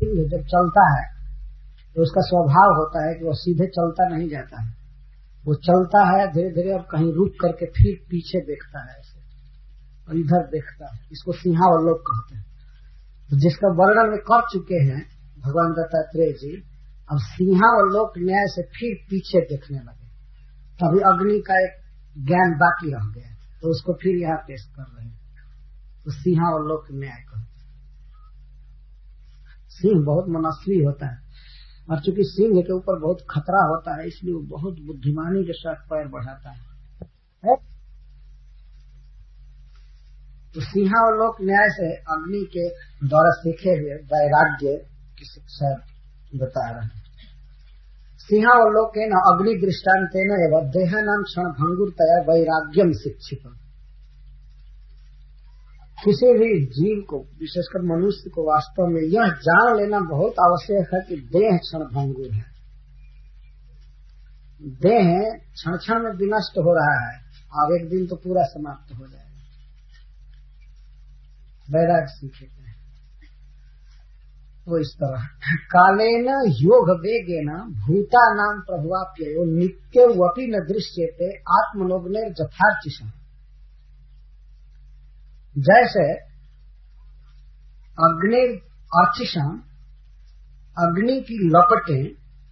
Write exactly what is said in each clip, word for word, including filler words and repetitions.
जब चलता है तो उसका स्वभाव होता है कि वो सीधे चलता नहीं जाता है, वो चलता है धीरे धीरे और कहीं रुक करके फिर पीछे देखता है ऐसे और इधर देखता है। इसको सिंहावलोक कहते हैं। तो जिसका वर्णन में कर चुके हैं भगवान दत्तात्रेय जी, अब सिंहावलोक न्याय से फिर पीछे देखने लगे, तभी अग्नि का एक ज्ञान बाकी रह गया, तो उसको फिर यहाँ पेश कर रहे हैं। तो सिंहावलोक न्याय कहते। सिंह बहुत मनस्वी होता है और चूंकि सिंह के ऊपर बहुत खतरा होता है इसलिए वो बहुत बुद्धिमानी के साथ पैर बढ़ाता है, है? तो सिंहावलोक न्याय से अग्नि के द्वारा सीखे हुए वैराग्य की शिक्षा बता रहे हैं। सिंहावलोकेन अग्नि दृष्टान्तेन एवं देहानां क्षण भंगुरतया वैराग्यम शिक्षित। किसी भी जीव को, विशेषकर मनुष्य को, वास्तव में यह जान लेना बहुत आवश्यक है कि देह क्षण भंगुर है, देह क्षण क्षण में विनष्ट हो रहा है, अब एक दिन तो पूरा समाप्त हो जाएगा। वैराग्य सीखे वो इस तरह कालेन योग वेगेन भूतानां प्रभवाप्ययो नित्यवपि न दृश्यते आत्मनोग्नेर यथार्चिषम्। जैसे अग्नि अर्चिषम्, अग्नि की लपटें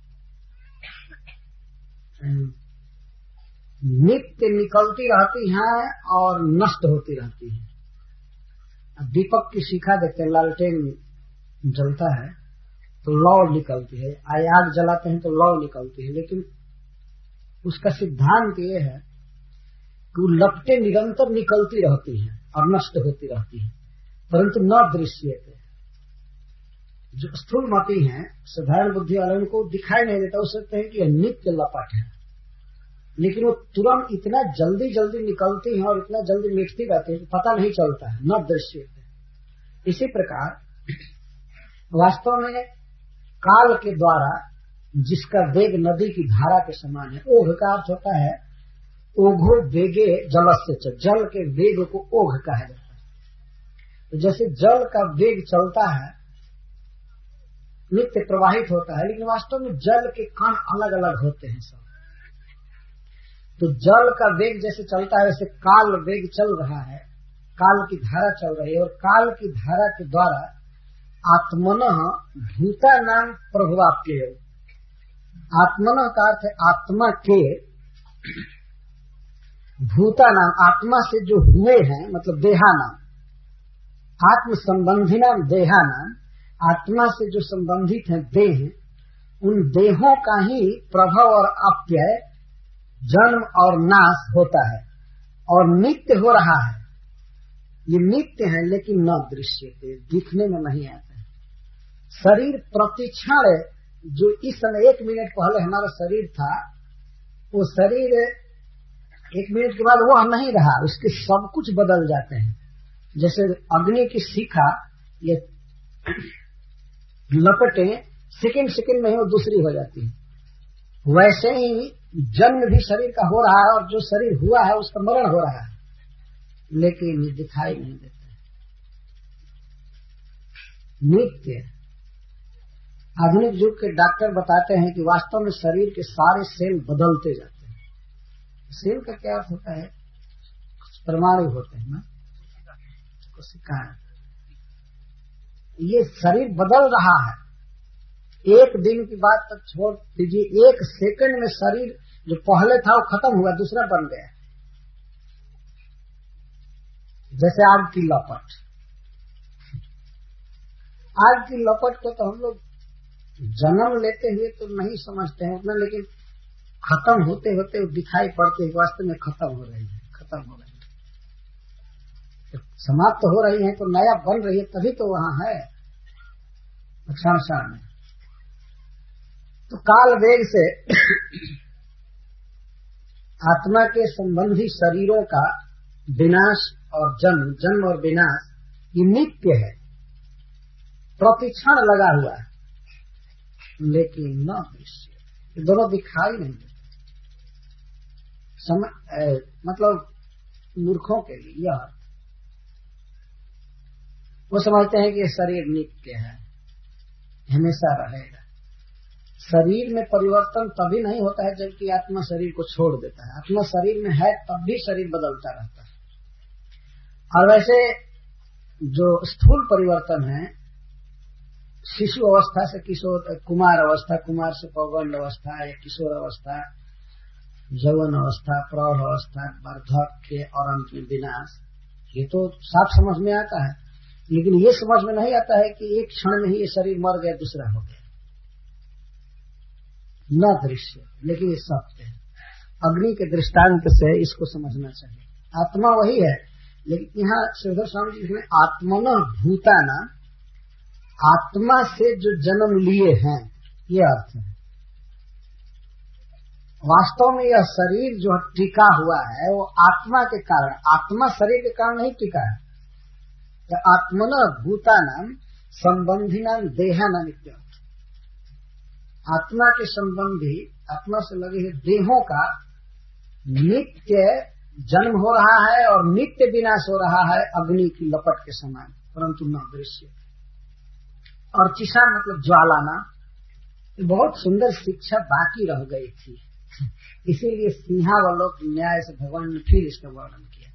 नित्य निकलती रहती हैं और नष्ट होती रहती हैं। दीपक की शिखा देखते हैं, लालटेन जलता है तो लौ निकलती है, आग जलाते हैं तो लौ निकलती है, लेकिन उसका सिद्धांत ये है कि वो लपटें निरंतर निकलती रहती हैं और नष्ट होती रहती हैं, परंतु न दृश्यते। जो स्थूलमती हैं, साधारण बुद्धि वालों को दिखाई नहीं देता, वो सोचते हैं कि यह नित्य लपट है, लेकिन वो तुरंत इतना जल्दी जल्दी निकलती हैं और इतना जल्दी मिटती रहती है, पता नहीं चलता है, न दृश्यते। इसी प्रकार वास्तव में काल के द्वारा जिसका वेग नदी की धारा के समान है, ओघ का अर्थ होता है ओघो वेगे जलस्य च, जल के वेग को ओघ कहा जाता है। तो जैसे जल का वेग चलता है, नित्य प्रवाहित होता है, लेकिन वास्तव में जल के कण अलग अलग होते हैं सब। तो जल का वेग जैसे चलता है वैसे काल वेग चल रहा है, काल की धारा चल रही है, और काल की धारा के द्वारा आत्मनः भूतानां प्रभवाप्ययो। आत्मनः का अर्थ है आत्मा के, भूतानां आत्मा से जो हुए हैं, मतलब देहानां, आत्म संबंधी नाम देहानां, आत्मा से जो संबंधित हैं देह, उन देहों का ही प्रभव और अप्यय, जन्म और नाश होता है और नित्य हो रहा है। ये नित्य है लेकिन न दृश्य थे, दिखने में नहीं आता है। शरीर प्रतिक्षण, जो इस समय एक मिनट पहले हमारा शरीर था, वो शरीर एक मिनट के बाद वह नहीं रहा, उसके सब कुछ बदल जाते हैं। जैसे अग्नि की शिखा, ये लपटें सेकंड सेकंड में ही वो दूसरी हो जाती है, वैसे ही जन्म भी शरीर का हो रहा है और जो शरीर हुआ है उसका मरण हो रहा है, लेकिन दिखाई नहीं देता। नित्य आधुनिक युग के डॉक्टर बताते हैं कि वास्तव में शरीर के सारे सेल बदलते जाते हैं। सेल का क्या अर्थ होता है? कुछ परमाणु होते हैं ना, कोशिका। ये शरीर बदल रहा है, एक दिन की बात तक छोड़ दीजिए, एक सेकंड में शरीर जो पहले था वो खत्म हुआ, दूसरा बन गया। जैसे आग की लपट, आग की लपट को तो हम लोग जन्म लेते हुए तो नहीं समझते हैं उतना, लेकिन खत्म होते होते दिखाई पड़ते हैं वास्तव में खत्म हो रही है, खत्म हो रही है, तो समाप्त हो रही है, तो नया बन रही है, तभी तो वहां है क्षण क्षण में। तो काल वेग से आत्मा के संबंधी शरीरों का विनाश और जन्म, जन्म और विनाश ये नित्य है, प्रतिक्षण लगा हुआ है, लेकिन न दृश्य, दोनों दिखाई नहीं देते। सम, ए, मतलब मूर्खों के लिए यह, वो समझते हैं कि शरीर नित्य है, हमेशा रहेगा। शरीर में परिवर्तन तभी नहीं होता है जबकि आत्मा शरीर को छोड़ देता है। आत्मा शरीर में है तब भी शरीर बदलता रहता है। और वैसे जो स्थूल परिवर्तन है, शिशु अवस्था से किशोर कुमार अवस्था, कुमार से पौगंड अवस्था या किशोर अवस्था, यौवन अवस्था, प्रौढ़ अवस्था, वार्धक्य और अंत में विनाश, ये तो साफ समझ में आता है। लेकिन ये समझ में नहीं आता है कि एक क्षण में ही ये शरीर मर गया, दूसरा हो गया, न दृश्य, लेकिन ये सत्य है। अग्नि के दृष्टांत से इसको समझना चाहिए। आत्मा वही है, लेकिन यहाँ श्रीधर स्वामी जी ने आत्मन भूताना, आत्मा से जो जन्म लिए हैं, ये अर्थ है। वास्तव में यह शरीर जो टिका हुआ है वो आत्मा के कारण, आत्मा शरीर के कारण नहीं टिका है। तो आत्मन भूतानाम संबंधी नाम देहाना नित्य, आत्मा के संबंधी, आत्मा से लगे हुए देहों का नित्य जन्म हो रहा है और नित्य विनाश हो रहा है अग्नि की लपट के समान, परंतु न दृश्य। और चिशा मतलब ज्वालाना। बहुत सुंदर शिक्षा बाकी रह गई थी, इसीलिए सिंहावलोक न्याय से भगवान ने फिर इसका वर्णन किया।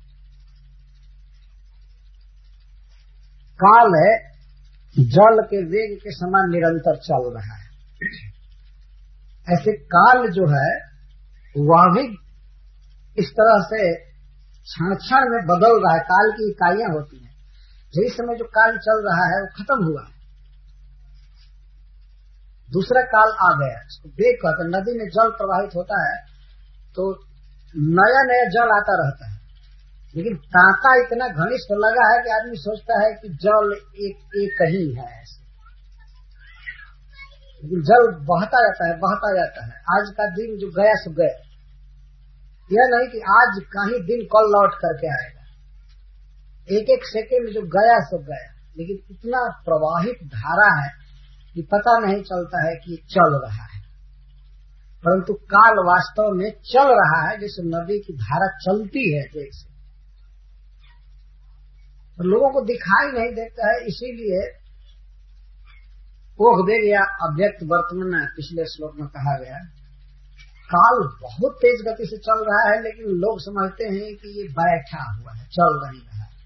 काल है जल के वेग के समान निरंतर चल रहा है। ऐसे काल जो है वह भी इस तरह से क्षण क्षण में बदल रहा है। काल की इकाइयां होती हैं। जिस समय जो काल चल रहा है वो खत्म हुआ, दूसरा काल आ गया। इसको वेग कहते हैं। नदी में जल प्रवाहित होता है तो नया नया जल आता रहता है, लेकिन तांता इतना घनिष्ठ लगा है कि आदमी सोचता है कि जल एक एक ही है ऐसे, लेकिन जल बहता जाता है बहता जाता है। आज का दिन जो गया सो गया, यह नहीं कि आज का ही दिन कल लौट करके आएगा। एक एक सेकेंड जो गया सो गया, लेकिन इतना प्रवाहित धारा है कि पता नहीं चलता है कि चल रहा है, परंतु काल वास्तव में चल रहा है, जैसे नदी की धारा चलती है जैसे, तो लोगों को दिखाई नहीं देता है। इसीलिए ओघ वेग या अव्यक्त वर्तमान पिछले श्लोक में कहा गया, काल बहुत तेज गति से चल रहा है, लेकिन लोग समझते हैं कि ये बैठा हुआ है, चल नहीं रहा है।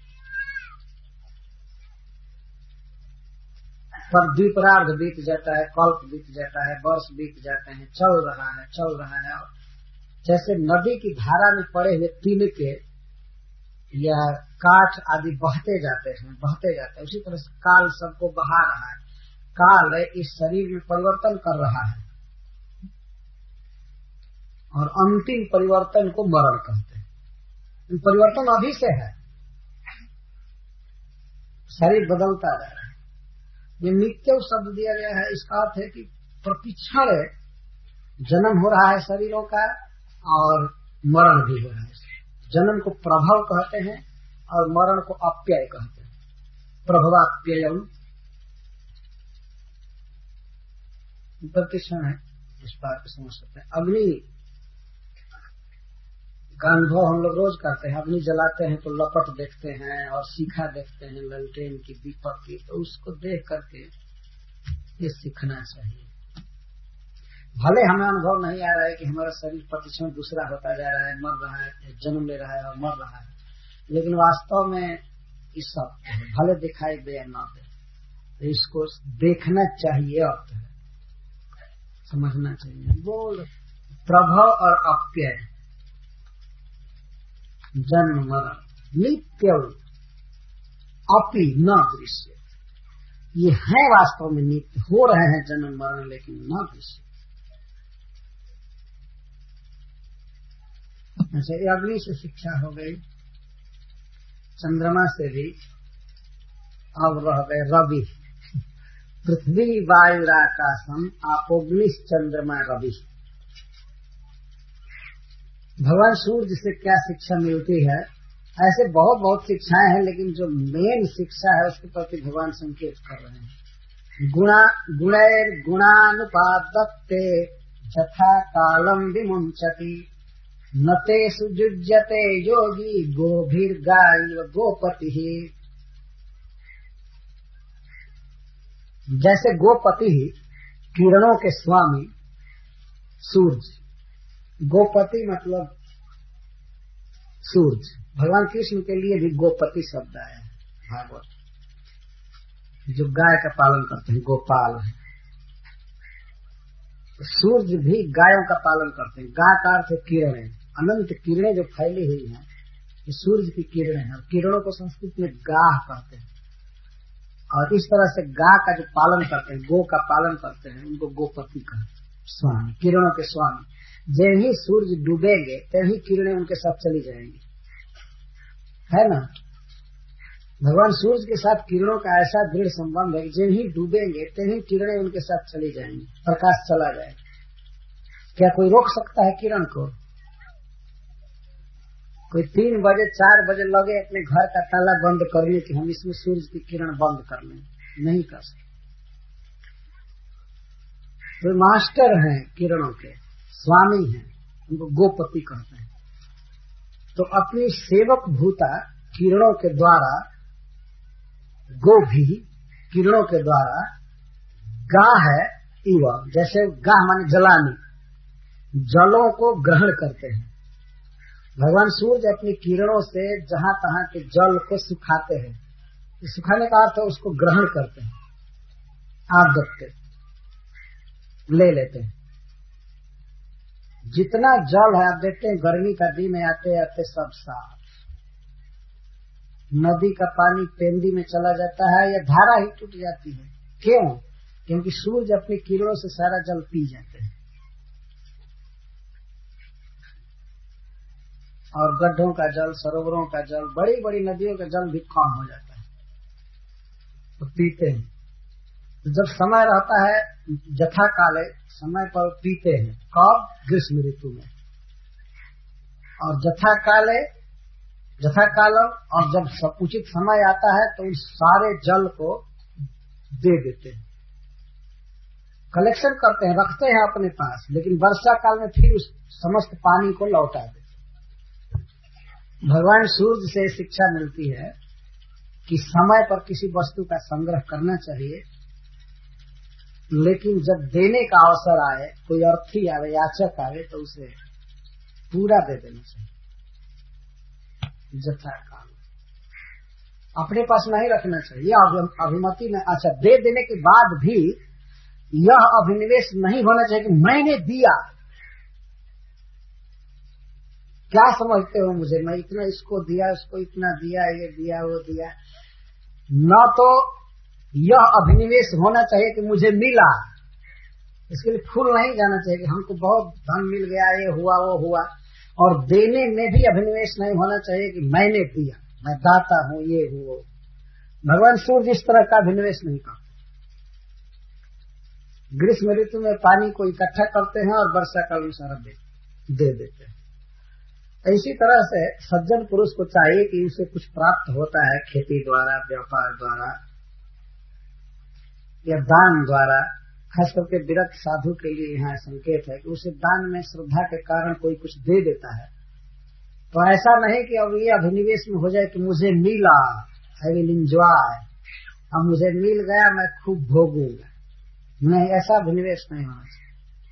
पर द्विपरार्ध बीत जाता है, कल्प बीत जाता है, वर्ष बीत जाते हैं, चल रहा है चल रहा है। जैसे नदी की धारा में पड़े हुए तिनके या काठ आदि बहते जाते हैं बहते जाते हैं, उसी तरह से काल सबको बहा रहा है। काल इस शरीर में परिवर्तन कर रहा है, और अंतिम परिवर्तन को मरण कहते हैं। परिवर्तन अभी से है, शरीर बदलता जा रहा है। ये नित्य शब्द दिया गया है, इसका अर्थ है कि प्रतिक्षण जन्म हो रहा है शरीरों का और मरण भी हो रहा है। जन्म को प्रभव कहते हैं और मरण को अप्यय कहते हैं। प्रभवाप्ययम प्रतिक्षण है, इस बात को समझ सकते हैं। अग्नि का अनुभव हम लोग रोज करते हैं। अग्नि जलाते हैं तो लपट देखते हैं और शिखा देखते हैं, ललटेन की, दीपक की, तो उसको देख करके ये सीखना चाहिए। भले हमें अनुभव नहीं आ रहा है कि हमारा शरीर प्रतिक्षण दूसरा होता जा रहा है, मर रहा है, जन्म ले रहा है और मर रहा है, लेकिन वास्तव में इस सब भले दिखाई दे या न दे, तो इसको देखना चाहिए, अर्थ है समझना चाहिए। बोल प्रभव और अप्यय, जन्म मरण नित्य अपि न दृश्य, ये है वास्तव में नित्य, हो रहे हैं जन्म मरण, लेकिन न दृश्य। अच्छा, ये अग्नि से शिक्षा हो गई, चंद्रमा से भी। अब रह गए रवि। पृथ्वी वायुराकाशम आपोग्निश चंद्रमा रवि। भगवान सूर्य से क्या शिक्षा मिलती है? ऐसे बहुत बहुत शिक्षाएं हैं, लेकिन जो मेन शिक्षा है उसके प्रति भगवान संकेत कर रहे हैं। गुणा गुणैर गुणानुपादत्ते यथा कालम विमुंचति न तेषु युज्यते योगी गोभिर्गाइव गोपति। जैसे गोपति ही किरणों के स्वामी सूरज, गोपति मतलब सूरज, भगवान कृष्ण के लिए भी गोपति शब्द आया है भागवत, जो गाय का पालन करते हैं गोपाल है। तो सूरज भी गायों का पालन करते हैं। गा का अर्थ किरणें, अनंत किरणें जो फैली हुई हैं, ये सूरज की किरणें हैं। किरणों को संस्कृत में गाह कहते हैं। और इस तरह से गा का जो पालन करते हैं, गो का पालन करते हैं, उनको गोपति कहते हैं, स्वामी, किरणों के स्वामी। जब ही सूरज डूबेंगे तभी किरणें उनके साथ चली जाएंगी, है ना। भगवान सूरज के साथ किरणों का ऐसा दृढ़ संबंध है कि जब ही डूबेंगे तभी किरणें उनके साथ चली जाएंगी, प्रकाश चला जाएगा। क्या कोई रोक सकता है किरण को? कोई तीन बजे चार बजे लगे अपने घर का ताला बंद करने की, हम इसमें सूरज की किरण बंद कर लें, नहीं कर सकते। तो मास्टर हैं किरणों के, स्वामी हैं, उनको गोपति कहते हैं। तो अपनी सेवक भूता किरणों के द्वारा, गो भी किरणों के द्वारा, गा है इव, जैसे गाह माने जलानी, जलों को ग्रहण करते हैं। भगवान सूरज अपनी किरणों से जहां तहां के जल को सुखाते हैं। सुखाने का अर्थ है उसको ग्रहण करते हैं, आप देखते ले लेते हैं। जितना जल है आप देखते हैं गर्मी का दिन में आते आते सब साफ, नदी का पानी पेंदी में चला जाता है या धारा ही टूट जाती है। क्यों? क्योंकि सूरज अपनी किरणों से सारा जल पी जाते हैं। और गड्ढों का जल, सरोवरों का जल, बड़ी बड़ी नदियों का जल भी कम हो जाता है, तो पीते हैं। तो जब समय रहता है जथा काले, समय पर पीते हैं। कब? ग्रीष्म ऋतु में। और जथा काले, जथा कालम, और जब सब उचित समय आता है तो उस सारे जल को दे देते हैं, कलेक्शन करते हैं, रखते हैं अपने पास। लेकिन वर्षा काल में फिर उस समस्त पानी को लौटा देते। भगवान सूर्य से शिक्षा मिलती है कि समय पर किसी वस्तु का संग्रह करना चाहिए, लेकिन जब देने का अवसर आए, कोई अर्थी आवे, याचक आवे, तो उसे पूरा दे देना चाहिए। जथा काल अपने पास नहीं रखना चाहिए। अभिमति में, अच्छा, दे देने के बाद भी यह अभिनिवेश नहीं होना चाहिए कि मैंने दिया। क्या समझते हो मुझे, मैं इतना इसको दिया, उसको इतना दिया, ये दिया, वो दिया। न तो यह अभिनिवेश होना चाहिए कि मुझे मिला, इसके लिए फूल नहीं जाना चाहिए कि हमको बहुत धन मिल गया, ये हुआ, वो हुआ। और देने में भी अभिनिवेश नहीं होना चाहिए कि मैंने दिया, मैं दाता हूं, ये हूं। भगवान सूर्य इस तरह का अभिनिवेश नहीं करते। ग्रीष्म ऋतु में पानी को इकट्ठा करते हैं और वर्षा काल में सारा दे, दे देते हैं। इसी तरह से सज्जन पुरुष को चाहिए कि उसे कुछ प्राप्त होता है खेती द्वारा, व्यापार द्वारा या दान द्वारा। खास करके विरक्त साधु के लिए यहाँ संकेत है कि उसे दान में श्रद्धा के कारण कोई कुछ दे देता है, तो ऐसा नहीं कि अब ये अभिनिवेश में हो जाए कि मुझे मिला, आई विल एंजॉय, अब मुझे मिल गया मैं खूब भोगूंगा। नहीं, ऐसा अभिनिवेश नहीं होना चाहिए।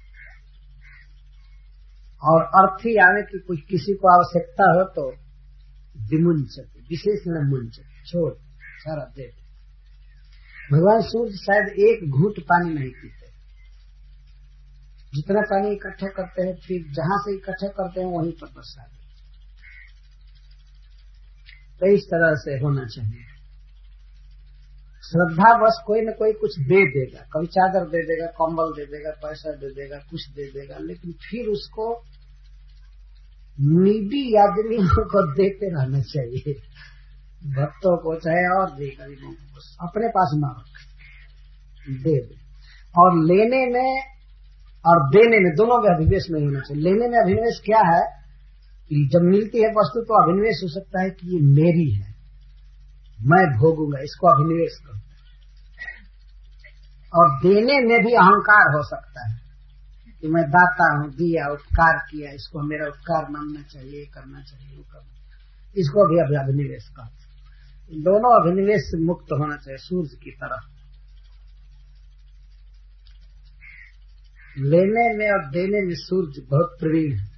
और अर्थी आने की कुछ किसी को आवश्यकता हो तो विमुंचक, विशेष न मुंचक, छोड़ सारा दे। भगवान सूर्य शायद एक घूंट पानी नहीं पीते, जितना पानी इकट्ठा करते हैं फिर जहां से इकट्ठा करते हैं वहीं पर बरसा देते। तो इस तरह से होना चाहिए। श्रद्धा बस कोई न कोई कुछ दे देगा, कभी चादर दे देगा, कंबल दे देगा, पैसा दे देगा, कुछ दे देगा, लेकिन फिर उसको नीडी आदमियों को देते रहना चाहिए, भक्तों को चाहे और भी गरीबों को, अपने पास न रख, दे दे। और लेने में और देने में दोनों में अभिनिवेश नहीं होना चाहिए। लेने में अभिनिवेश क्या है कि जब मिलती है वस्तु तो अभिनिवेश हो सकता है कि ये मेरी है, मैं भोगूंगा, इसको अभिनिवेश करते हैं। और देने में भी अहंकार हो सकता है कि मैं दाता हूं, दिया, उपकार किया, इसको मेरा उपकार मानना चाहिए, करना चाहिए, वो करना, इसको भी अभी अभिनिवेश कहते हैं। दोनों अभिनिवेश से मुक्त होना चाहिए सूर्य की तरफ। लेने में और देने में सूर्य बहुत प्रवीण है।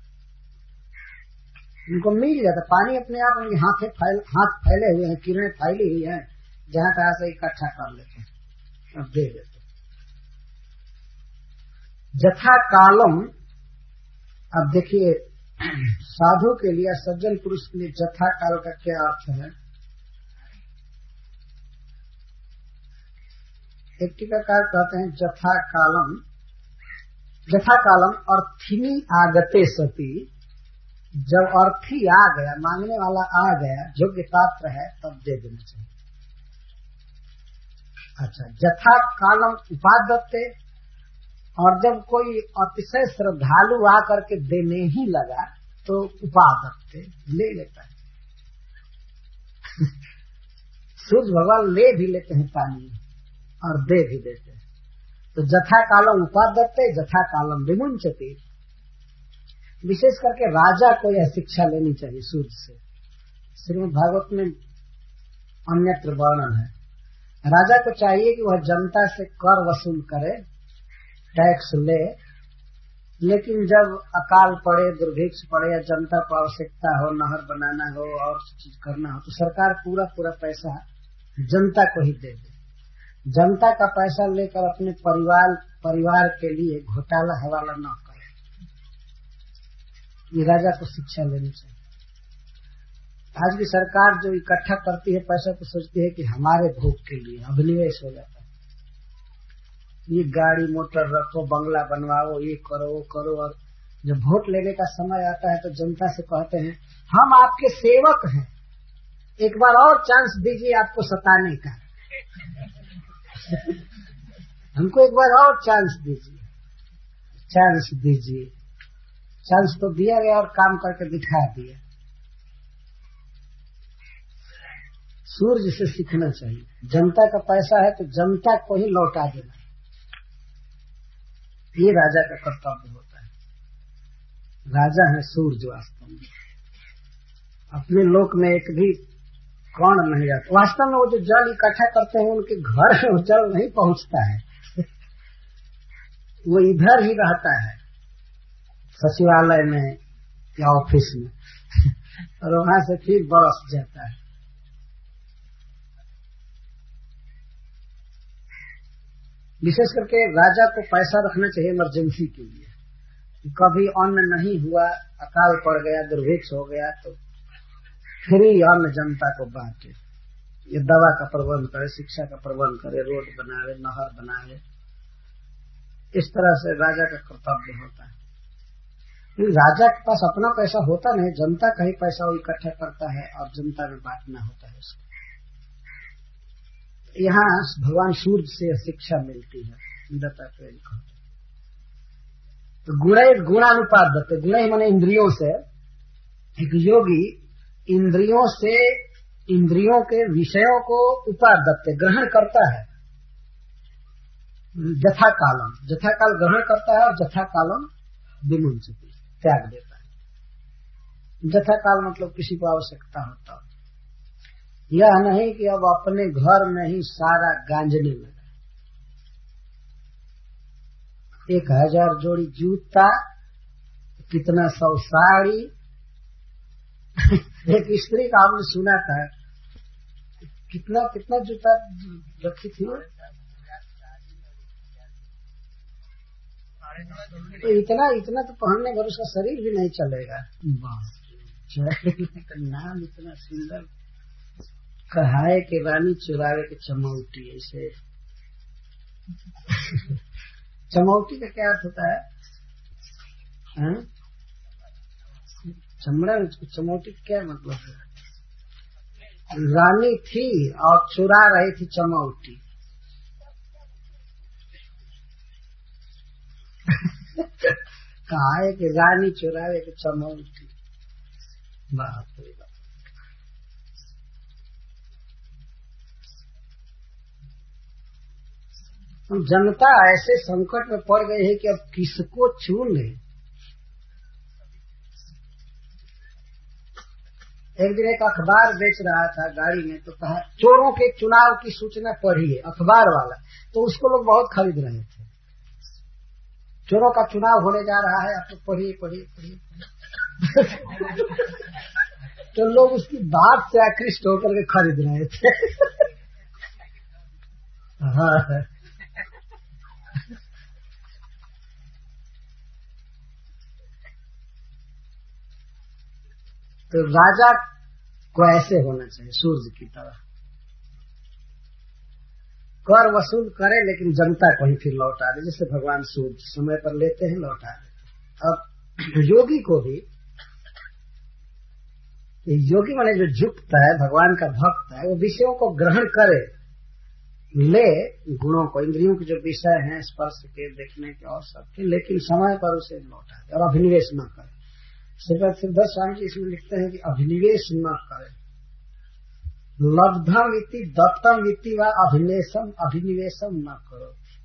उनको मिल जाता पानी अपने आप, उनके हाथ फैल, हाथ फैले हुए हैं, किरणें फैली हुई हैं, जहां तहां से इकट्ठा कर लेते हैं और दे देते हैं। जथा कालम, अब देखिए साधु के लिए, सज्जन पुरुष के लिए जथा काल का क्या अर्थ है। एक टीकाकार कहते हैं जथा कालम, जथा कालम अर्थिनी आगते सती, जब अर्थी आ गया, मांगने वाला आ गया, योग्य पात्र है, तब दे देना चाहिए। अच्छा, जथा कालम उपादत्ते, और जब कोई अतिशय श्रद्धालु आकर के देने ही लगा तो उपादत्ते ले लेता है। सूर्य भगवान ले भी लेते हैं पानी और दे भी देते हैं। तो जथा कालम उपादत्ते, जथा कालम विमुंचते। विशेष करके राजा को यह शिक्षा लेनी चाहिए सूर्य से। श्रीमद् भागवत में अन्यत्र वर्णन है, राजा को चाहिए कि वह जनता से कर वसूल करे, टैक्स ले, लेकिन जब अकाल पड़े, दुर्भिक्ष पड़े या जनता को आवश्यकता हो, नहर बनाना हो और चीज करना हो, तो सरकार पूरा पूरा पैसा जनता को ही दे दे। जनता का पैसा लेकर अपने परिवार परिवार के लिए घोटाला हवाला न करे। ये राजा को शिक्षा लेनी चाहिए। आज की सरकार जो इकट्ठा करती है पैसा, तो सोचती है कि हमारे भोग के लिए, अभिनिवेश हो जाता है। ये गाड़ी मोटर रखो, बंगला बनवाओ, ये करो वो करो, और जब वोट लेने का समय आता है तो जनता से कहते हैं हम आपके सेवक हैं, एक बार और चांस दीजिए आपको सताने का। हमको एक बार और चांस दीजिए, चांस दीजिए। चांस तो दिया गया और काम करके दिखा दिया। सूर्य से सीखना चाहिए। जनता का पैसा है तो जनता को ही लौटा देना, ये राजा का कर्तव्य होता है। राजा है सूर्य वास्तव में, अपने लोक में एक भी कौन नहीं जाता। वास्तव में वो जो जल इकट्ठा करते हैं उनके घर में वो जल नहीं पहुंचता है, वो इधर ही रहता है, सचिवालय में या ऑफिस में, और वहां से फिर बरस जाता है। विशेष करके राजा को पैसा रखना चाहिए इमरजेंसी के लिए, कभी अन्न नहीं हुआ, अकाल पड़ गया, दुर्भिक्ष हो गया, तो फ्री अन्न जनता को बांटे। ये दवा का प्रबंध करे, शिक्षा का प्रबंध करे, रोड बनावे, नहर बनावे। इस तरह से राजा का कर्तव्य होता है। राजा के पास अपना पैसा होता नहीं, जनता का ही पैसा वो इकट्ठा करता है और जनता में बांटना होता है उसको। यहाँ भगवान सूर्य से शिक्षा मिलती है। तो गुणै गुणानुपात, गुणै माने इंद्रियों से। एक योगी इंद्रियों से, इंद्रियों के विषयों को उपादत्ते ग्रहण करता है। जथा कालम, जथा काल ग्रहण करता है और जथा कालम विमुंचति त्याग देता है। जथा काल मतलब किसी को आवश्यकता होता है, यह नहीं कि अब अपने घर में ही सारा गांजने लगा। एक हजार जोड़ी जूता, कितना सौ साड़ी। एक स्त्री का हमने सुना था, कितना कितना जूता रखी थी, तो इतना इतना तो पहनने पर उसका शरीर भी नहीं चलेगा। नाम इतना सुंदर, कहाए के रानी चुरावे के चमौटी। ऐसे चमौटी का क्या अर्थ होता है? हाँ? चमड़ा में चमौटी का क्या मतलब है? रानी थी और चुरा रही थी चमौटी। कहाए के रानी चुरावे के चमौटी। बाप रे बाप। जनता ऐसे संकट में पड़ गई है कि अब किसको चुने। एक दिन एक अखबार बेच रहा था गाड़ी में, तो कहा चोरों के चुनाव की सूचना पढ़िए, अखबार वाला। तो उसको लोग बहुत खरीद रहे थे। चोरों का चुनाव होने जा रहा है, अब तो पढ़िए पढ़िए पढ़िए तो लोग उसकी बात से आकृष्ट होकर के खरीद रहे थे। हाँ, तो राजा को ऐसे होना चाहिए, सूर्य की तरह कर वसूल करे, लेकिन जनता को ही फिर लौटा दे, जैसे भगवान सूर्य समय पर लेते हैं लौटा देते। अब योगी को भी, योगी माने जो युक्त है, भगवान का भक्त है, वो विषयों को ग्रहण करे, ले गुणों को, इंद्रियों के जो विषय हैं स्पर्श के, देखने के और सबके, लेकिन समय पर उसे लौटा दे और अभिनिवेश न करे। सिद्धार्थ स्वामी जी इसमें लिखते हैं कि अभिनिवेश न करे। लब्धम इति दत्तम इति व अभिनिवेशम अभिनिवेशम न करो।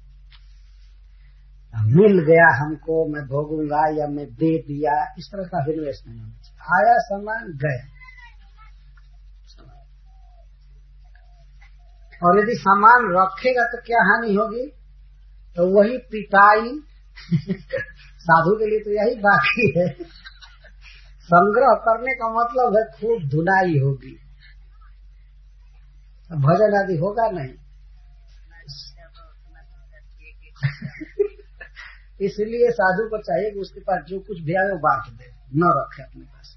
मिल गया हमको, मैं भोगूंगा या मैं दे दिया, इस तरह का अभिनिवेश नहीं होना चाहिए। आया सामान गया। और यदि सामान रखेगा तो क्या हानि होगी? तो वही पिटाई साधु के लिए तो यही बाकी है। संग्रह करने का मतलब है खूब धुनाई होगी, भजन आदि होगा नहीं। इसलिए साधु को चाहिए कि उसके पास जो कुछ भी आए वो बांट दे, न रखे अपने पास।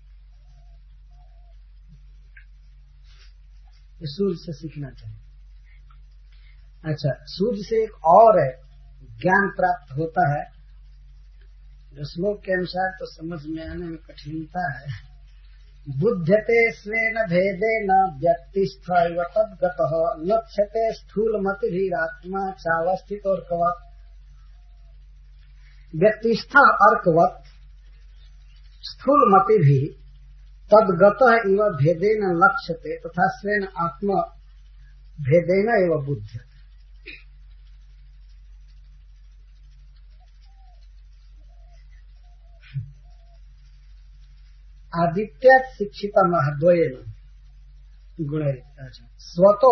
सूर्य से सीखना चाहिए। अच्छा, सूर्य से एक और है ज्ञान प्राप्त होता है, जो श्लोक के अनुसार तो समझ में आने में कठिनता है। बुध्यते स्वेन भेदेन व्यक्तिस्थ इव तद्गतः लक्ष्यते स्थूलमतिभिरात्मा चावस्थितोर्कवत्। व्यक्तिस्थ अर्कवत् स्थूलमतिभिः तद्गतः इव भेदेन लक्ष्यते तथा स्वेन आत्मा भेदेन एव बुध्यते। आदित्य शिक्षित महद्वयेन गुण स्वतो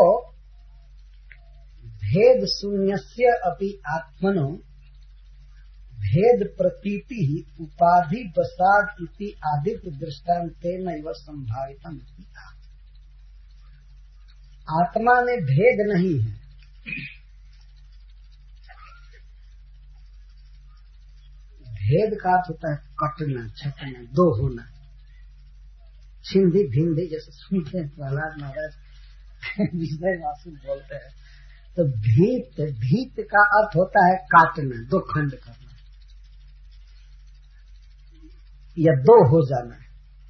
भेद शून्यस्य अपि आत्मनो भेद प्रतीति उपाधि वसाद इति आदित्य दृष्टान्तेन इव संभावितम्। आत्मा में भेद नहीं है, भेद का अर्थ होता है कटना, छटना, दो होना, छिंदी भिंदी, जैसे सुनते हैं प्रहलाद महाराज विष्णु वासु बोलते हैं। तो भीत, भीत का अर्थ होता है काटना, दो खंड करना या दो हो जाना।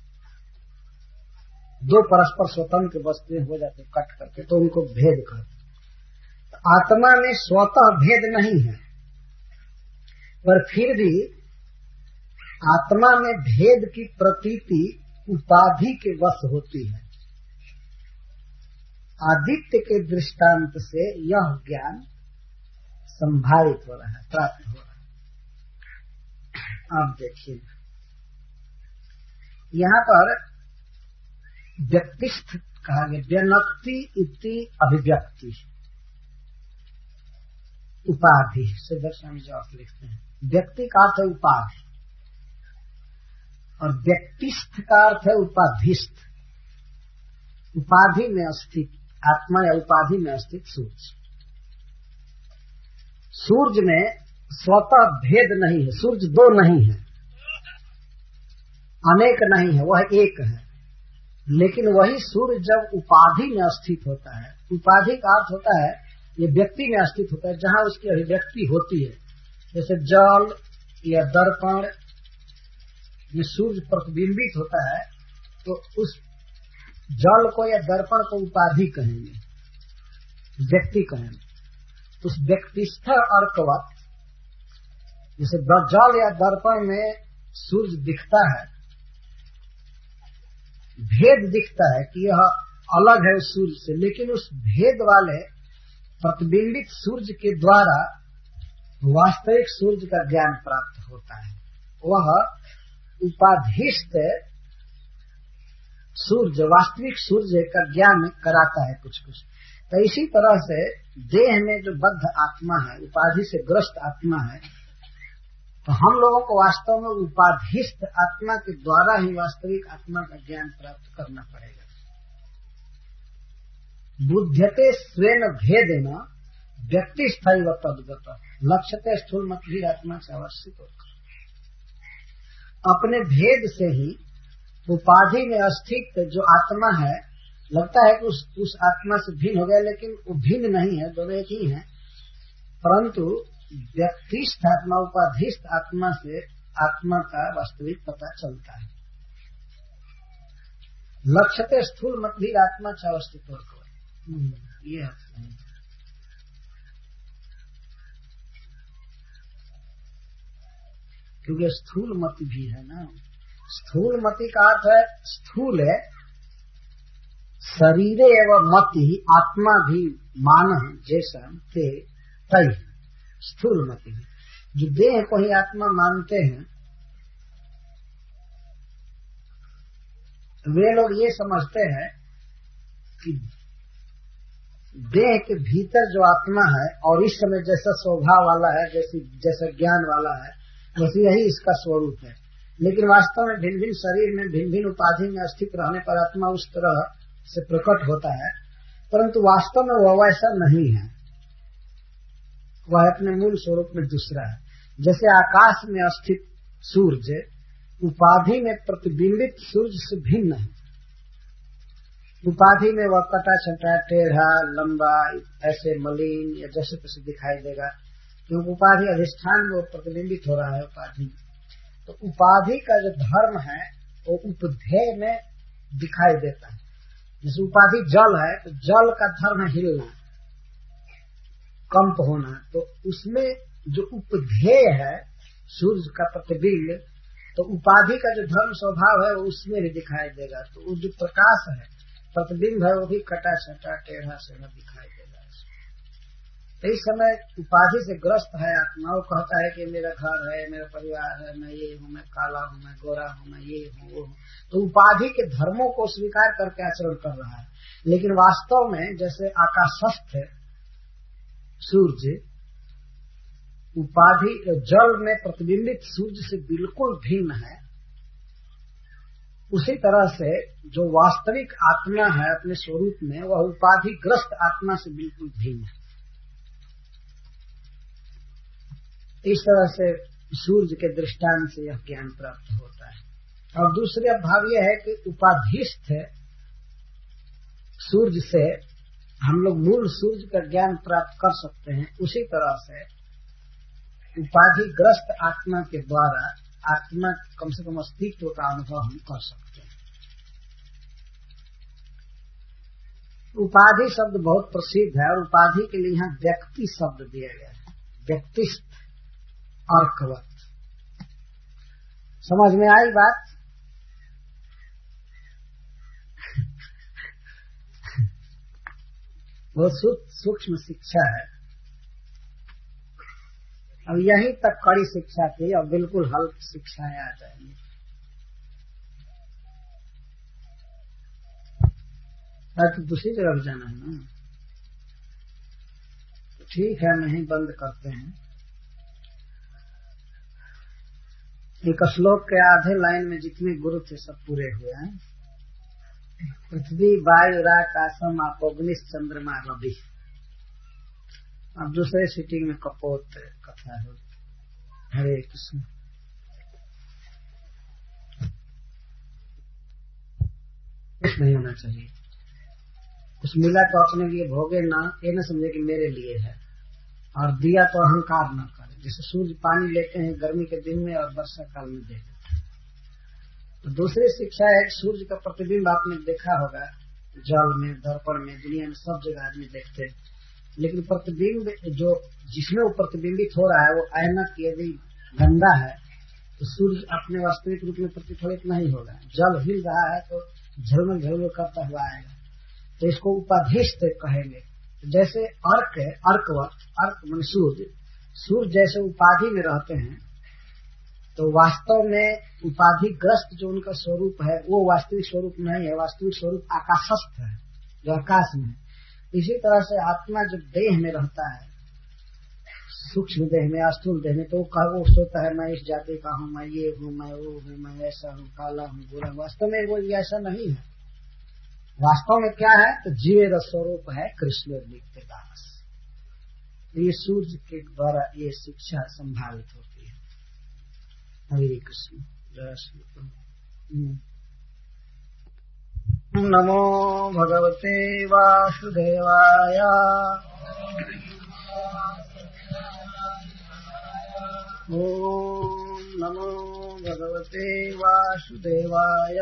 दो परस्पर स्वतंत्र वस्तुएं हो जाते कट करके, तो उनको भेद कहते। तो आत्मा में स्वतः भेद नहीं है, पर फिर भी आत्मा में भेद की प्रतीति उपाधि के वश होती है। आदित्य के दृष्टांत से यह ज्ञान संभावित हो रहा है, प्राप्त हो रहा है। अब देखिए यहाँ पर व्यक्तिस्थ कहा गया, व्यनक्ति इति अभिव्यक्ति उपाधि से दर्शन जो आप लिखते हैं। व्यक्ति का अर्थ है उपाधि और व्यक्तिस्थ का अर्थ है उपाधिस्थ। उपाधि में स्थित आत्मा या उपाधि में स्थित सूर्य। सूर्य में स्वतः भेद नहीं है, सूर्य दो नहीं है, अनेक नहीं है, वह एक है। लेकिन वही सूर्य जब उपाधि में स्थित होता है, उपाधि का अर्थ होता है ये व्यक्ति में स्थित होता है, जहां उसकी अभिव्यक्ति होती है, जैसे जल या दर्पण में सूर्य प्रतिबिंबित होता है, तो उस जल को या दर्पण को उपाधि कहेंगे, व्यक्ति कहेंगे। तो उस व्यक्तिस्थ अर्कवत, जैसे जल या दर्पण में सूर्य दिखता है, भेद दिखता है कि यह अलग है सूर्य से, लेकिन उस भेद वाले प्रतिबिंबित सूर्य के द्वारा वास्तविक सूर्य का ज्ञान प्राप्त होता है। वह उपाधिस्थ सूर्य वास्तविक सूर्य का ज्ञान कराता है कुछ कुछ। तो इसी तरह से देह में जो बद्ध आत्मा है, उपाधि से ग्रस्त आत्मा है, तो हम लोगों को वास्तव में उपाधिस्थ आत्मा के द्वारा ही वास्तविक आत्मा का ज्ञान प्राप्त करना पड़ेगा। बुध्यते स्वेन भेदेन व्यक्ति स्थायी व तद्गत लक्ष्यते स्थूल मत आत्मा से अवस्थित होकर, अपने भेद से ही उपाधि में अस्तित्व जो आत्मा है, लगता है कि उस, उस आत्मा से भिन्न हो गया, लेकिन वो भिन्न नहीं है, दोनों एक ही है। परंतु व्यक्तिस्थ आत्मा उपाधिस्थ आत्मा से आत्मा का वास्तविक पता चलता है। लक्ष्यते स्थूल मत आत्मा से अवस्थित होकर, ये है। क्योंकि स्थूल मति भी है ना। स्थूल मति का अर्थ है स्थूल है शरीर एवं मति आत्मा भी मान है जैसा ते तय स्थूल मति है। जो देह को ही आत्मा मानते हैं वे लोग ये समझते हैं कि देह के भीतर जो आत्मा है और इस समय जैसा स्वभाव वाला है, जैसी जैसा ज्ञान वाला है, बस यही इसका स्वरूप है। लेकिन वास्तव में भिन्न भिन्न शरीर में भिन्न भिन्न उपाधि में स्थित रहने पर आत्मा उस तरह से प्रकट होता है, परंतु वास्तव में वह वैसा नहीं है। वह अपने मूल स्वरूप में दूसरा है। जैसे आकाश में स्थित सूर्य उपाधि में प्रतिबिंबित सूर्य से भिन्न है। उपाधि में वह कटा छटा टेढ़ा लंबा ऐसे मलिन या जैसे तैसे दिखाई देगा, क्योंकि उपाधि अधिष्ठान में वो प्रतिबिंबित हो रहा है उपाधि में। तो उपाधि का जो धर्म है वो उपधेय में दिखाई देता है। जैसे उपाधि जल है तो जल का धर्म है हिलना, कंप होना, तो उसमें जो उपधेय है सूर्य का प्रतिबिंब, तो उपाधि का जो धर्म स्वभाव है वो उसमें भी दिखाई देगा। तो वो जो प्रकाश है प्रतिबिंब है वो भी कटा छटा टेढ़ा सेढ़ा दिखाई देगा। तो इस समय उपाधि से ग्रस्त है आत्मा, वो कहता है कि मेरा घर है, मेरा परिवार है, मैं ये हूँ, मैं काला हूँ, मैं गोरा हूँ, मैं ये हूँ वो हूँ। तो उपाधि के धर्मों को स्वीकार करके आचरण कर रहा है। लेकिन वास्तव में जैसे आकाशस्थ सूर्य उपाधि जल में प्रतिबिंबित सूर्य से बिल्कुल भिन्न है, उसी तरह से जो वास्तविक आत्मा है अपने स्वरूप में वह उपाधिग्रस्त आत्मा से बिल्कुल भिन्न है। इस तरह से सूर्य के दृष्टांत से यह ज्ञान प्राप्त होता है। और दूसरा भाव यह है कि उपाधिस्थ सूर्य से हम लोग मूल सूर्य का ज्ञान प्राप्त कर सकते हैं, उसी तरह से उपाधिग्रस्त आत्मा के द्वारा आत्मा कम से कम अस्तित्व का अनुभव हम कर सकते हैं। उपाधि शब्द बहुत प्रसिद्ध है और उपाधि के लिए यहाँ व्यक्ति शब्द दिया गया है, व्यक्तिस्थ अर्कवत। समझ में आई बात? बहुत सूक्ष्म शिक्षा है। अब यहीं तक कड़ी शिक्षा थी, अब बिल्कुल हल्की शिक्षाएं आ जाएंगी। तो दूसरी जगह जाना है ना, ठीक है, नहीं बंद करते हैं। एक श्लोक के आधे लाइन में जितने गुरु थे सब पूरे हुए हैं। पृथ्वी वायु आकाशम आपोग्निश चंद्रमा रवि। अब दूसरे सीटिंग में कपोत कथा है। हरे कृष्ण। कुछ नहीं होना चाहिए, कुछ मिला तो अपने लिए भोगे ना, ये न समझे कि मेरे लिए है, और दिया तो अहंकार न करे। जैसे सूर्य पानी लेते हैं गर्मी के दिन में और वर्षा काल में दे देते हैं। तो दूसरी शिक्षा है, सूर्य का प्रतिबिंब आपने देखा होगा जल में, दर्पण में, दुनिया में सब जगह आदमी देखते हैं, लेकिन प्रतिबिंब जो जिसमें वो प्रतिबिंबित हो रहा है वो ऐनक यदि गंदा है तो सूर्य अपने वास्तविक रूप में प्रतिफलित नहीं होगा। जल हिल रहा है तो झलमल झलमल करता हुआ आएगा, तो इसको उपाधिस्थ कहेंगे। जैसे अर्क है, अर्कवत, अर्क मन सूर्य, सूर्य जैसे उपाधि में रहते हैं तो वास्तव में उपाधिग्रस्त जो उनका स्वरूप है वो वास्तविक स्वरूप नहीं है। वास्तविक स्वरूप आकाशस्थ है जो आकाश में है। इसी तरह से आत्मा जब देह में रहता है सूक्ष्म देह में, स्थूल देह में, तो वो सोचता है मैं इस जाति का हूँ, मैं ये हूँ, मैं वो हूँ, मैं ऐसा हूँ, काला हूँ, गोरा। वास्तव में वो ऐसा नहीं है। वास्तव में क्या है? तो जीव स्वरूप है कृष्ण लिखते दास। ये सूर्य के द्वारा ये शिक्षा संभावित होती है। हरे कृष्ण। जय श्री कृष्ण। नमो भगवते वासुदेवाय। ओम नमो भगवते वासुदेवाय।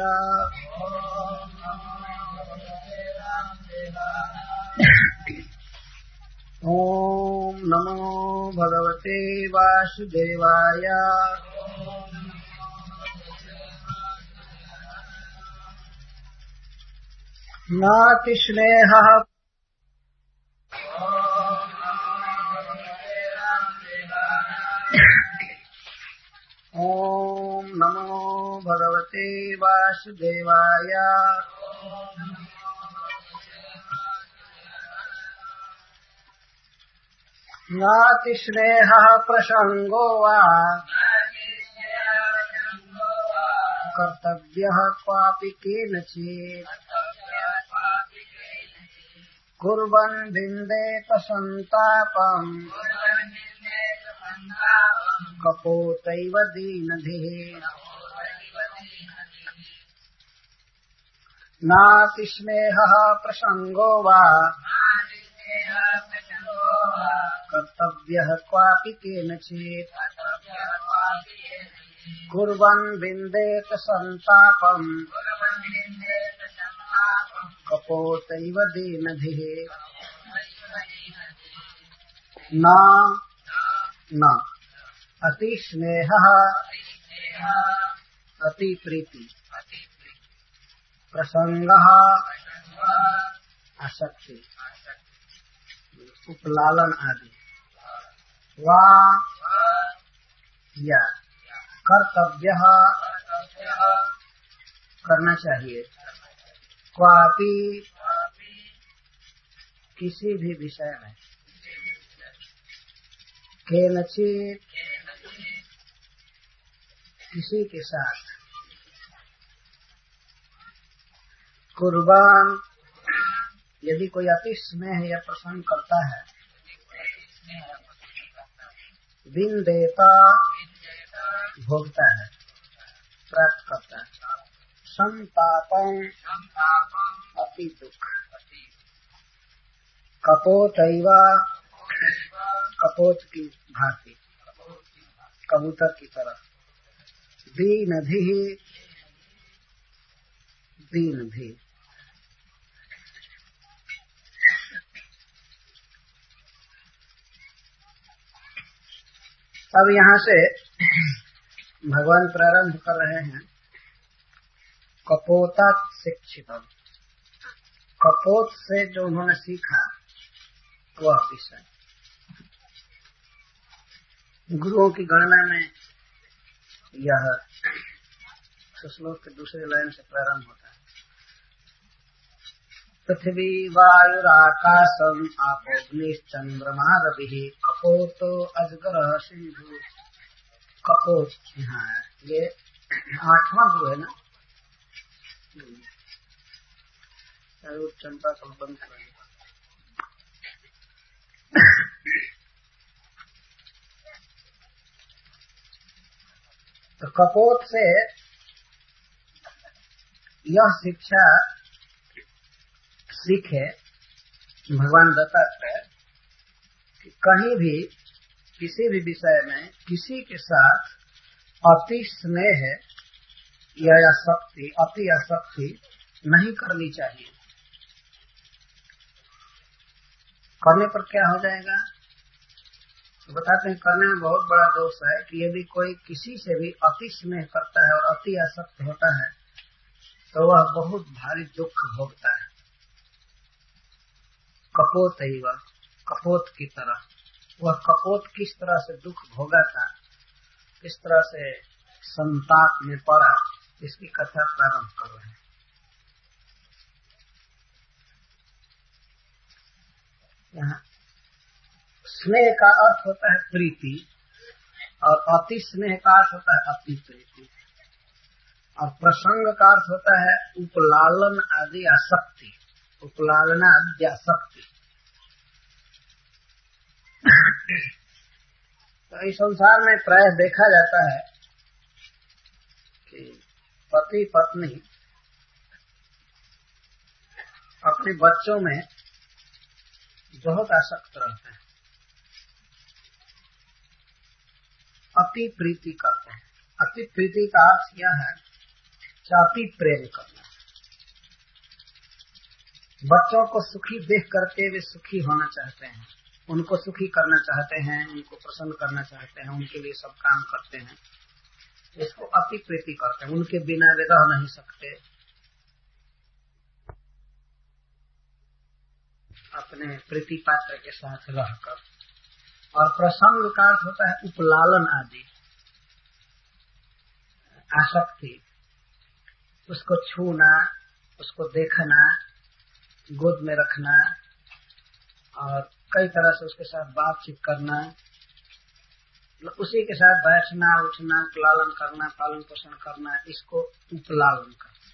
ओम नमो भगवते वासुदेवाय। नातिस्नेहः ओम नमो भगवते वासुदेवाय। नातिस्नेहः प्रसंगो वा कर्तव्यः क्वापि केनचित् कुर्वन् विन्देत संतापम् कपोतैव दीनधिः। नातिस्नेहः प्रसंगो वा कर्तव्यः क्वापि केनचित् कुर्वन् विन्देत संतापम् कपोतैव दीनधिः। न न अति स्नेहः अति प्रीति प्रसंगः आसक्ति उपलालन आदि वा या कर्तव्य करना चाहिए क्वापि किसी भी विषय में केनचित् किसी के साथ कुर्बान यदि कोई अति स्नेह या प्रसन्न करता है बिन देता भोगता है प्राप्त करता है संतापं अति दुख कपोतैव कपोत की भांति कबूतर की तरह दीनधिः दीन भी। अब यहाँ से भगवान प्रारंभ कर रहे हैं कपोतात शिक्षितम। कपोत से जो उन्होंने सीखा वह विषय गुरुओं की गणना में यह श्लोक के दूसरे लाइन से प्रारंभ होता है। पृथ्वी वायुराकाशम आपोग्निश्चंद्रमा रविः कपोतो अजगर सिंधु। कपोत यहाँ है, ये आठवां गुरु है ना। चंपा संबंध तो कपोत से यह शिक्षा सीखे भगवान दत्तात्रेय कि कहीं भी किसी भी विषय में किसी के साथ अति स्नेह या आसक्ति अति आसक्ति नहीं करनी चाहिए। करने पर क्या हो जाएगा तो बताते हैं, करने में बहुत बड़ा दोष है कि यदि कोई किसी से भी अति स्नेह करता है और अति आसक्त होता है तो वह बहुत भारी दुख भोगता है। कपोत ही वह कपोत की तरह, वह कपोत किस तरह से दुख भोगा था, किस तरह से संताप में पड़ा, इसकी कथा प्रारंभ कर रहे हैं। यहाँ स्नेह का अर्थ होता है प्रीति, और अति स्नेह का अर्थ होता है अति प्रीति, और प्रसंग का अर्थ होता है उपलालन आदि आसक्ति, उपलालना आदि आसक्ति। तो इस संसार में प्राय देखा जाता है कि पति पत्नी अपने बच्चों में बहुत आसक्त रहते हैं, अति प्रीति करते हैं। अति प्रीति का अर्थ यह है कि अति प्रेम करना। बच्चों को सुखी देख करके वे सुखी होना चाहते हैं, उनको सुखी करना चाहते हैं, उनको प्रसन्न करना चाहते हैं, उनके लिए सब काम करते हैं। इसको अति प्रीति करते हैं, उनके बिना वे रह नहीं सकते। अपने प्रीति पात्र के साथ रहकर। और प्रसंग का अर्थ होता है उपलालन आदि आसक्ति, उसको छूना, उसको देखना, गोद में रखना और कई तरह से उसके साथ बातचीत करना, उसी के साथ बैठना उठना, लालन करना, पालन पोषण करना, इसको उपलालन करना।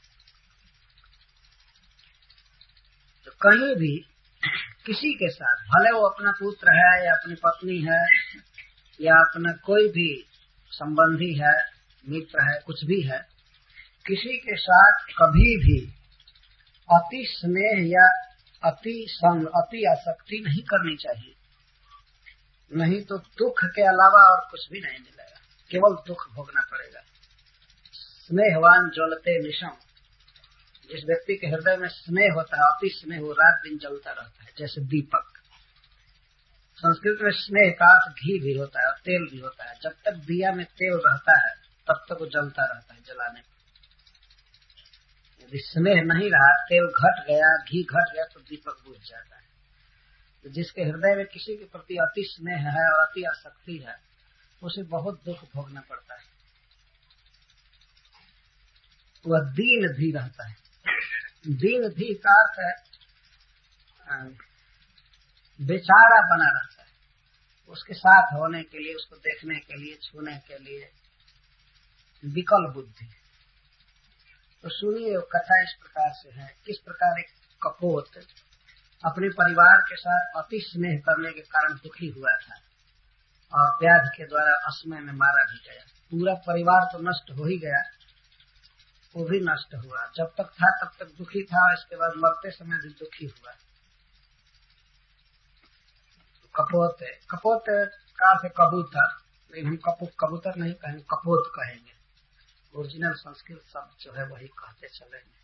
तो कहीं भी किसी के साथ, भले वो अपना पुत्र है या अपनी पत्नी है या अपना कोई भी संबंधी है, मित्र है, कुछ भी है, किसी के साथ कभी भी अति स्नेह या अति संग, अति आसक्ति नहीं करनी चाहिए। नहीं तो दुख के अलावा और कुछ भी नहीं मिलेगा, केवल दुख भोगना पड़ेगा। स्नेहवान ज्वलते निशम, जिस व्यक्ति के हृदय में स्नेह होता है, अति स्नेह, वो रात दिन जलता रहता है जैसे दीपक। संस्कृत में स्नेह का अर्थ घी भी होता है और तेल भी होता है। जब तक दिया में तेल रहता है तब तक वो जलता रहता है जलाने पर। यदि स्नेह नहीं रहा, तेल घट गया, घी घट गया, तो दीपक बुझ जाता है। तो जिसके हृदय में किसी के प्रति अति स्नेह है और अति आसक्ति है, उसे बहुत दुख भोगना पड़ता है। वह दीन भी रहता है। दीन भी का अर्थ है बेचारा बना रहता है। उसके साथ होने के लिए, उसको देखने के लिए, छूने के लिए विकल बुद्धि। तो सुनिए, कथा इस प्रकार से है। किस प्रकार एक कपोत अपने परिवार के साथ अति स्नेह करने के कारण दुखी हुआ था और व्याध के द्वारा असमय में मारा भी गया। पूरा परिवार तो नष्ट हो ही गया, वो भी नष्ट हुआ। जब तक था तब तक दुखी था, इसके बाद मरते समय भी दुखी हुआ। कपोत, कपोत का अर्थ कबूतर, लेकिन हम कपूत कबूतर नहीं कहेंगे, कपोत कहेंगे। ओरिजिनल संस्कृत शब्द जो है वही कहते चलेंगे।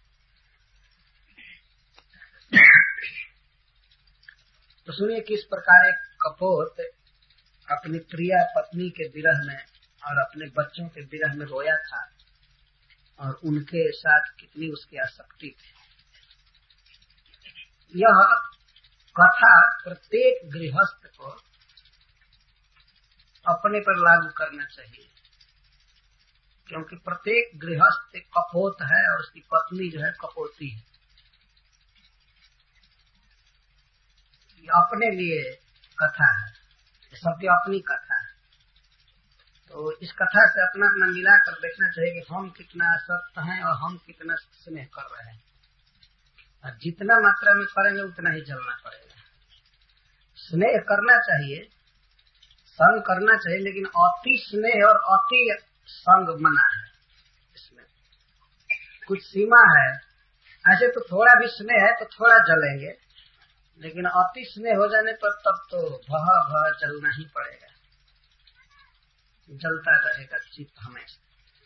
तो सुनिए किस प्रकार एक कपोत अपनी प्रिया पत्नी के विरह में और अपने बच्चों के विरह में रोया था और उनके साथ कितनी उसकी आसक्ति थी। यह कथा प्रत्येक गृहस्थ को अपने पर लागू करना चाहिए, क्योंकि प्रत्येक गृहस्थ एक कपोत है और उसकी पत्नी जो है कपोती है। ये अपने लिए कथा है, सबकी अपनी कथा है। तो इस कथा से अपना अपना मिला कर देखना चाहिए कि हम कितना आसक्त हैं और हम कितना स्नेह कर रहे हैं। और जितना मात्रा में करेंगे उतना ही जलना पड़ेगा। स्नेह करना चाहिए, संग करना चाहिए, लेकिन अति स्नेह और अति संग मना है। इसमें कुछ सीमा है। ऐसे तो थोड़ा भी स्नेह है तो थोड़ा जलेंगे, लेकिन अति स्नेह हो जाने पर तब तो भह भह जलना ही पड़ेगा, जलता रहेगा चित्त हमेशा।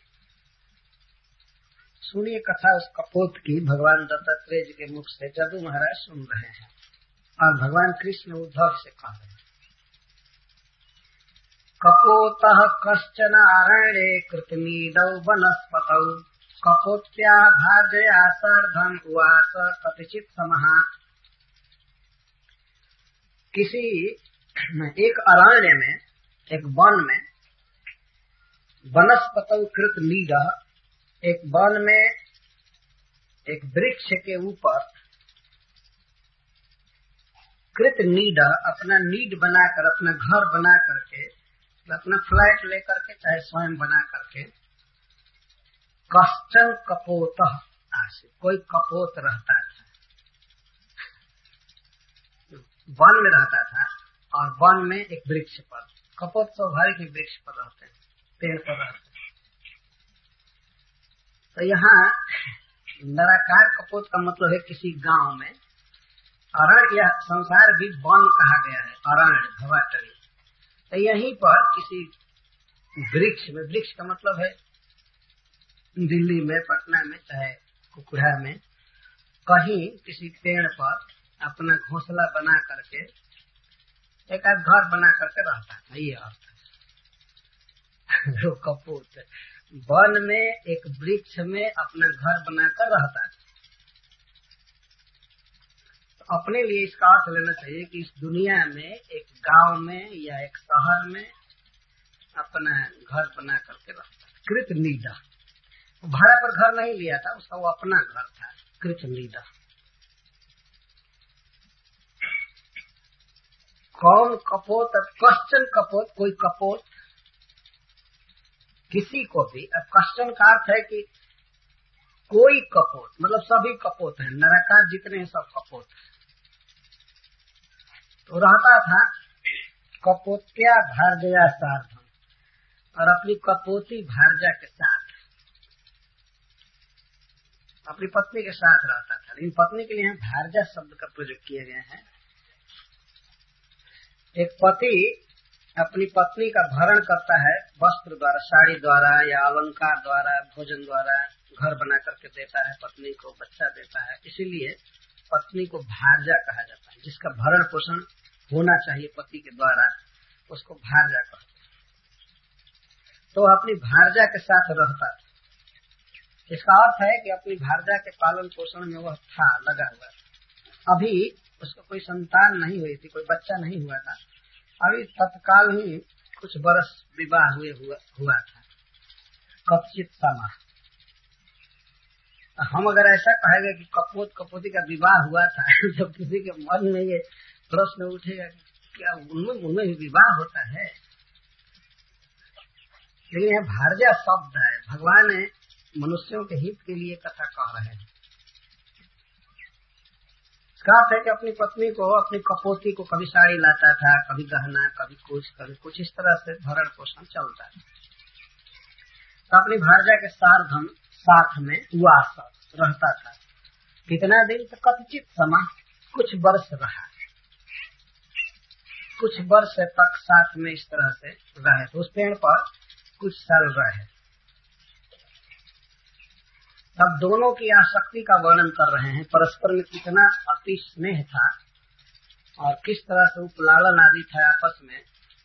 सुनिए कथा उस कपोत की, भगवान दत्तात्रेय जी के मुख से जदू महाराज सुन रहे हैं और भगवान कृष्ण उद्धव से कह रहे हैं। कपोतः कश्चन आरण्ये कृतनीदौ वनस्पतौ कपोत्या भाजया सार्धं उवास कतिचित् समः। किसी एक अरण्य में, एक वन में, वनस्पतौ कृत नीडः, एक वन में एक वृक्ष के ऊपर कृत नीड, अपना नीड बनाकर, अपना घर बना करके, अपना फ्लैट लेकर के, चाहे स्वयं बना करके, कश्चन कपोत आसे, कोई कपोत रहता था, वन में रहता था, और वन में एक वृक्ष पर, कपोत स्वाभाविक वृक्ष पर रहते हैं, पेड़ पर रहते हैं। तो यहाँ नराकार कपोत का मतलब है किसी गांव में। अरण्य, यह संसार भी वन कहा गया है, अरण्य भवाटरी। तो यहीं पर किसी वृक्ष में, वृक्ष का मतलब है दिल्ली में, पटना में, चाहे कुकुड़ा में, कहीं किसी पेड़ पर अपना घोंसला बना करके एक आध घर बना करके रहता था, ये अर्थ है। जो कपोत वन में एक वृक्ष में अपना घर बनाकर रहता था। तो अपने लिए इसका अर्थ लेना चाहिए कि इस दुनिया में एक गांव में या एक शहर में अपना घर बना करके रहता था। कृत नीडा, भाड़ा पर घर नहीं लिया था, उसका वो अपना घर था, कृत नीडा। कौन कपोत? क्वेश्चन कपोत, कोई कपोत, किसी को भी। अब क्वेश्चन का अर्थ है कि कोई कपोत, मतलब सभी कपोत हैं, नरकार जितने हैं सब कपोत हैं। तो रहता था कपोत्या भारजया सार्धम, और अपनी कपोती भारजा के साथ, अपनी पत्नी के साथ रहता था। लेकिन पत्नी के लिए यहाँ भारजा शब्द का प्रयोग किए गए हैं। एक पति अपनी पत्नी का भरण करता है वस्त्र द्वारा, साड़ी द्वारा या अलंकार द्वारा, भोजन द्वारा, घर बना करके देता है पत्नी को, बच्चा देता है। इसीलिए पत्नी को भारजा कहा जाता है। जिसका भरण पोषण होना चाहिए पति के द्वारा, उसको भारजा कहते हैं। तो अपनी भारजा के साथ रहता था। इसका अर्थ है कि अपनी भारजा के पालन पोषण में वह था, लगा हुआ था। अभी उसको कोई संतान नहीं हुई थी, कोई बच्चा नहीं हुआ था, अभी तत्काल ही कुछ बरस विवाह हुए हुआ, हुआ था, कपचित समा। हम अगर ऐसा कहेंगे कि कपोत कपोती का विवाह हुआ था, जब किसी के मन में ये प्रश्न उठेगा कि क्या उनमें उनमें भी विवाह होता है? लेकिन यह भारजा शब्द है, भगवान मनुष्यों के हित के लिए कथा कह रहे हैं। इसका अर्थ है कि अपनी पत्नी को, अपनी कपोती को कभी साड़ी लाता था, कभी गहना, कभी कुछ कभी कुछ, इस तरह से भरण पोषण चलता है। तो अपनी भारजा के सार्धम, साथ में वास रहता था। कितना दिन? तो कथित समा, कुछ वर्ष रहा, कुछ वर्ष तक साथ में इस तरह से रहे। तो उस पेड़ पर कुछ साल रहे। तब दोनों की आसक्ति का वर्णन कर रहे हैं, परस्पर में कितना अति स्नेह था और किस तरह से उपलालन आदि था आपस में,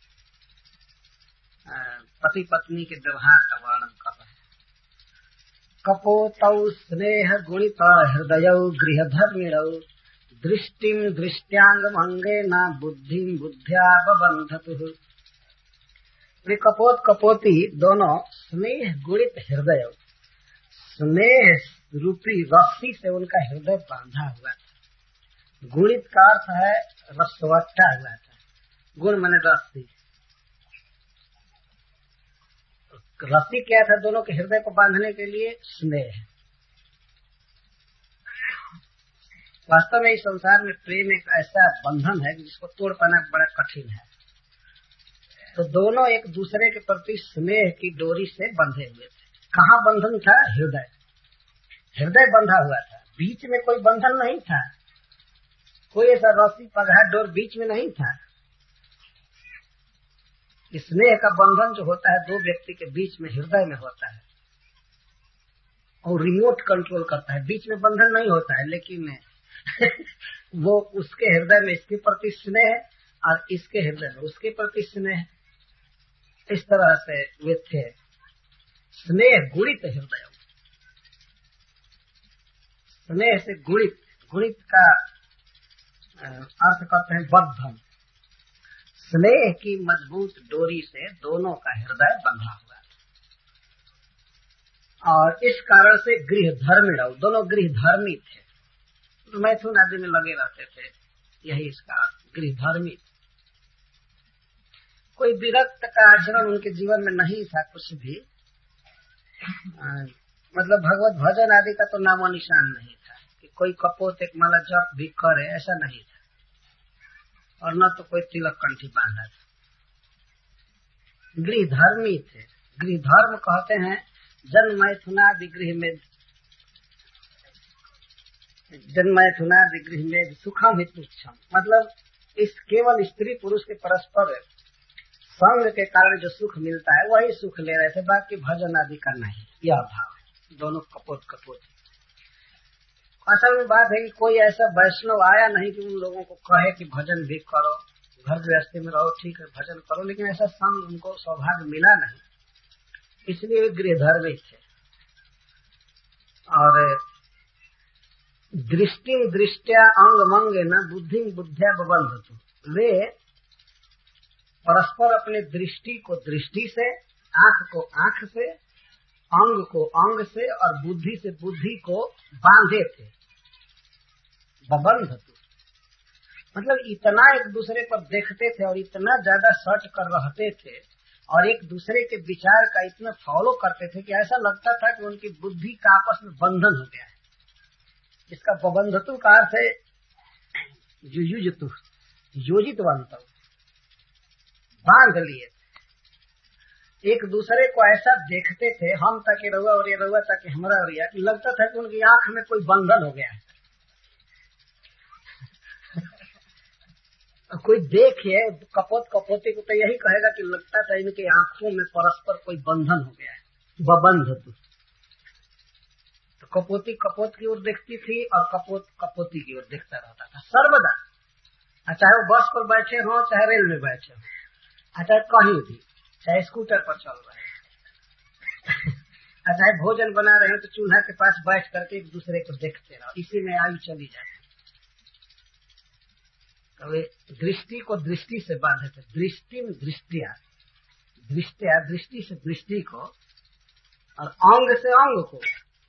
पति पत्नी के व्यवहार का वर्णन कर रहे हैं। कपोतौ स्नेह गुणित हृदयौ गृहधर्मिणौ दृष्टिम दृष्ट्यांगम अंगेना बुद्धिम बुद्ध्या बबंधतुः। कपोत कपोती दोनों स्नेह गुणित हृदय, स्नेह रूपी रस्सी से उनका हृदय बांधा हुआ था। गुणित का अर्थ है रसवट्टा हुआ था। गुण माने रस्सी। रस्सी क्या था? दोनों के हृदय को बांधने के लिए स्नेह। वास्तव में इस संसार में प्रेम एक ऐसा बंधन है जिसको तोड़ पाना बड़ा कठिन है। तो दोनों एक दूसरे के प्रति स्नेह की डोरी से बंधे हुए थे। कहाँ बंधन था? हृदय। हृदय बंधा हुआ था, बीच में कोई बंधन नहीं था, कोई ऐसा रस्सी पगहा डोर बीच में नहीं था। स्नेह का बंधन जो होता है दो व्यक्ति के बीच में हृदय में होता है और रिमोट कंट्रोल करता है, बीच में बंधन नहीं होता है। लेकिन वो उसके हृदय में इसके प्रति स्नेह और इसके हृदय में उसके प्रति स्नेह, इस तरह से वे थे। स्नेह गुणित हृदय, स्नेह से गुणित, गुणित का अर्थ करते हैं बद्धन। स्नेह की मजबूत डोरी से दोनों का हृदय बंधा हुआ और इस कारण से गृह धर्मी, दोनों गृह धर्मी थे, मैथुन आदि में लगे रहते थे। यही इसका अर्थ। गृहधर्मी। कोई विरक्त का आचरण उनके जीवन में नहीं था कुछ भी, आ, मतलब भगवत भजन आदि का तो नामो निशान नहीं था कि कोई कपोत एक माला जप भी करे, ऐसा नहीं था। और न तो कोई तिलक कंठी बांधा था। गृहधर्मी थे। गृहधर्म कहते हैं जन्मैथुनादि गृह में जन्मैथुनादि गृह में सुखम हितुच्छम, मतलब इस केवल स्त्री पुरुष के परस्पर संग के कारण जो सुख मिलता है वही सुख ले रहे थे, बाकी भजन आदि का नहीं। यह भाव है, दोनों कपोत कपोत। असल में बात है कि कोई ऐसा वैष्णव आया नहीं कि उन लोगों को कहे कि भजन भी करो, घर गृहस्थी में रहो, ठीक है भजन करो, लेकिन ऐसा संग उनको सौभाग्य मिला नहीं, इसलिए वे गृहधर्मी थे। और दृष्टि दृष्टिया अंग मंगे न बुद्धि बुद्धिया बबंधतु, वे परस्पर अपने दृष्टि को दृष्टि से, आंख को आंख से, अंग को अंग से और बुद्धि से बुद्धि को बांधे थे। बबंधतु मतलब इतना एक दूसरे पर देखते थे और इतना ज्यादा सट कर रहते थे और एक दूसरे के विचार का इतना फॉलो करते थे कि ऐसा लगता था कि उनकी बुद्धि का आपस में बंधन हो गया है। इसका बबंधतु का अर्थ है युयुजतु, योजित बनता, बांध लिए। एक दूसरे को ऐसा देखते थे, हम ताकि रहुआ और ये रहुआ ताकि हमारा और कि लगता था कि उनकी आंख में कोई बंधन हो गया है। कोई देखे कपोत कपोती को तो यही कहेगा कि लगता था इनकी आंखों में परस्पर कोई बंधन हो गया है, बबंधतु। तो कपोती कपोत की ओर देखती थी और कपोत कपोती की ओर देखता रहता था सर्वदा, चाहे वो बस पर बैठे हो, चाहे रेल में बैठे हो, चाहे कहीं भी, चाहे स्कूटर पर चल रहे हैं, चाहे भोजन बना रहे हो तो चूल्हा के पास बैठ करके एक दूसरे को देखते रहो, इसी में आयु चली जाती। तो वे दृष्टि को दृष्टि से बांधे थे। दृष्टि में दृष्टिया, दृष्टिया दृष्टि से दृष्टि को और अंग से अंग को,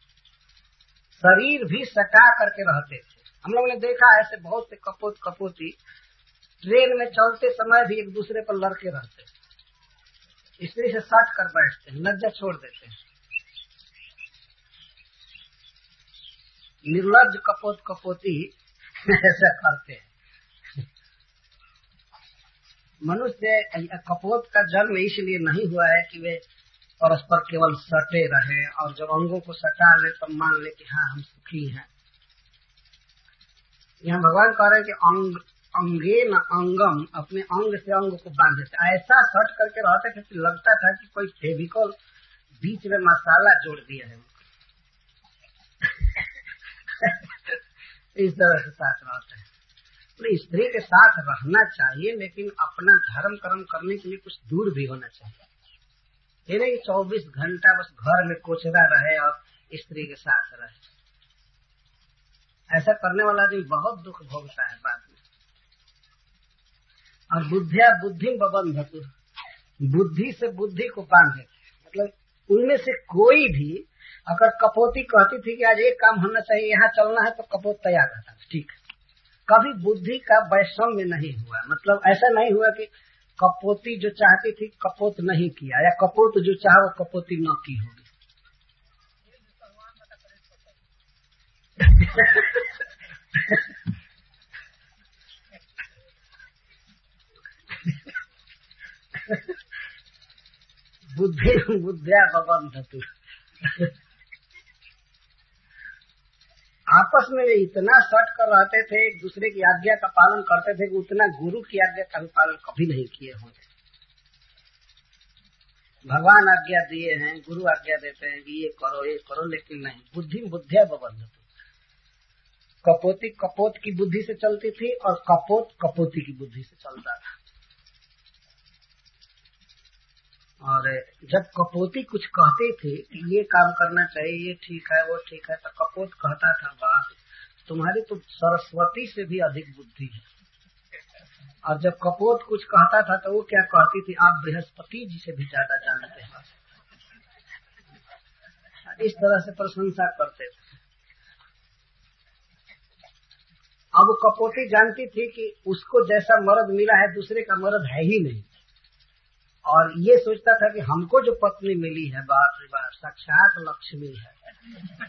शरीर भी सटा करके रहते थे। हम लोगों ने देखा ऐसे बहुत से कपोत कपोती ट्रेन में चलते समय भी एक दूसरे पर लड़के रहते, स्त्री से सट कर बैठते हैं, लज्जा छोड़ देते हैं। निर्लज्ज कपोत कपोती ऐसा करते हैं। मनुष्य कपोत का जन्म इसलिए नहीं हुआ है कि वे परस्पर केवल सटे रहे और जब अंगों को सटा ले तब मान ले कि हाँ हम सुखी हैं। यहाँ भगवान कह रहे हैं कि अंग अंगे न अंगम, अपने अंग से अंग को बांधे थे। ऐसा सट करके रहते थे कि लगता था कि कोई फेविकोल बीच में मसाला जोड़ दिया है। इस तरह से साथ रहते हैं। तो स्त्री के साथ रहना चाहिए, लेकिन अपना धर्म कर्म करने के लिए कुछ दूर भी होना चाहिए। ये नहीं चौबीस घंटा बस घर में कोचरा रहे और स्त्री के साथ रहे। ऐसा करने वाला आदमी बहुत दुख भोगता है बाद में। और बुद्धिया बुद्धि बबंधतु, बुद्धि से बुद्धि को बांधे। मतलब उनमें से कोई भी अगर कपोती कहती थी कि आज एक काम होना चाहिए, यहाँ चलना है, तो कपोत तैयार रहता था, ठीक है। कभी बुद्धि का वैषम्य नहीं हुआ। मतलब ऐसा नहीं हुआ कि कपोती जो चाहती थी कपोत नहीं किया, या कपोत जो चाहा वो कपोती न की होगी। बुद्धि बुद्धिया बबंधतु। आपस में वे इतना सट कर रहते थे, एक दूसरे की आज्ञा का पालन करते थे कि उतना गुरु की आज्ञा का पालन कभी नहीं किए होंगे। भगवान आज्ञा दिए हैं, गुरु आज्ञा देते हैं कि ये करो ये करो, लेकिन नहीं, बुद्धि बुद्धिया बबंधतु। कपोती कपोत की बुद्धि से चलती थी और कपोत कपोती की बुद्धि से चलता था। और जब कपोती कुछ कहते थे कि ये काम करना चाहिए, ये ठीक है वो ठीक है, तो कपोत कहता था वाह तुम्हारी तो सरस्वती से भी अधिक बुद्धि है। और जब कपोत कुछ कहता था तो वो क्या कहती थी, आप बृहस्पति जी से भी ज्यादा जानते हैं। इस तरह से प्रशंसा करते थे। अब वो कपोती जानती थी कि उसको जैसा मर्द मिला है दूसरे का मर्द है ही नहीं, और ये सोचता था कि हमको जो पत्नी मिली है बाप रे बाप साक्षात लक्ष्मी है,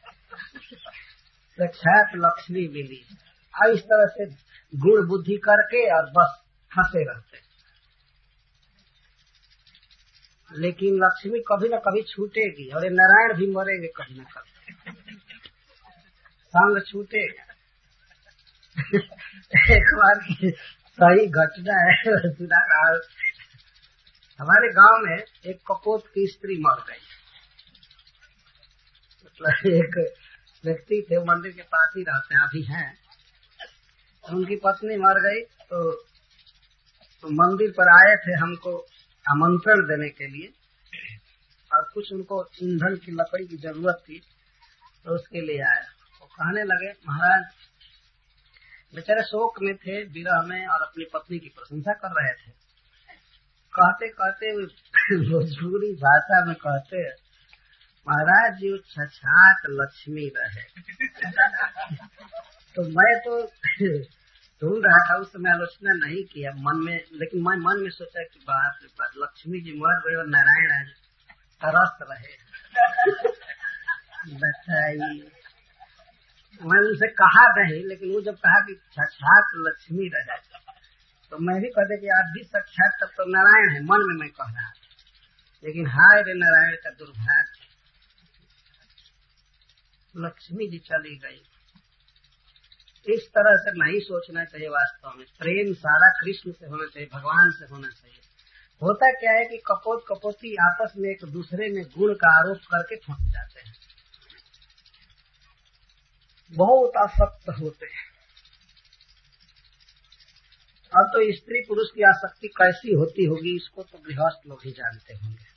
साक्षात लक्ष्मी मिली है। और इस तरह से गुण बुद्धि करके और बस फंसे रहते। लेकिन लक्ष्मी कभी न कभी छूटेगी, और ये नारायण भी मरेंगे कभी न कभी, संग छूटेगा। एक बार की सही घटना है सुना रहा। हमारे गांव में एक कपोत की स्त्री मर गई। मतलब एक व्यक्ति थे, मंदिर के पास ही रहते हैं, अभी हैं, उनकी पत्नी मर गई। तो, तो मंदिर पर आए थे हमको आमंत्रण देने के लिए, और कुछ उनको ईंधन की लकड़ी की जरूरत थी, तो उसके लिए आया। वो कहने लगे महाराज, बेचारे शोक में थे, विरह में, और अपनी पत्नी की प्रशंसा कर रहे थे। कहते कहते भोजपुरी भाषा में कहते, महाराज जी छछात लक्ष्मी रहे। तो मैं तो ढूंढ रहा था, उस समय आलोचना नहीं किया मन में, लेकिन मैं मन में सोचा कि बाप रे बाप लक्ष्मी जी मर गए और नारायण आज तरस रहे। बताइए, मैं उनसे कहा नहीं, लेकिन वो जब कहा कि साक्षात लक्ष्मी रहे, तो मैं भी कहते कि आप भी साक्षात तब तो नारायण है, मन में मैं कह रहा था। लेकिन हाय रे नारायण का दुर्भाग्य, लक्ष्मी जी चली गई। इस तरह से नहीं सोचना चाहिए। वास्तव में प्रेम सारा कृष्ण से होना चाहिए, भगवान से होना चाहिए। होता क्या है कि कपोत कपोती आपस में एक दूसरे में गुण का आरोप करके फंस जाते हैं, बहुत आसक्त होते हैं। अब तो स्त्री पुरुष की आसक्ति कैसी होती होगी इसको तो गृहस्थ लोग ही जानते होंगे।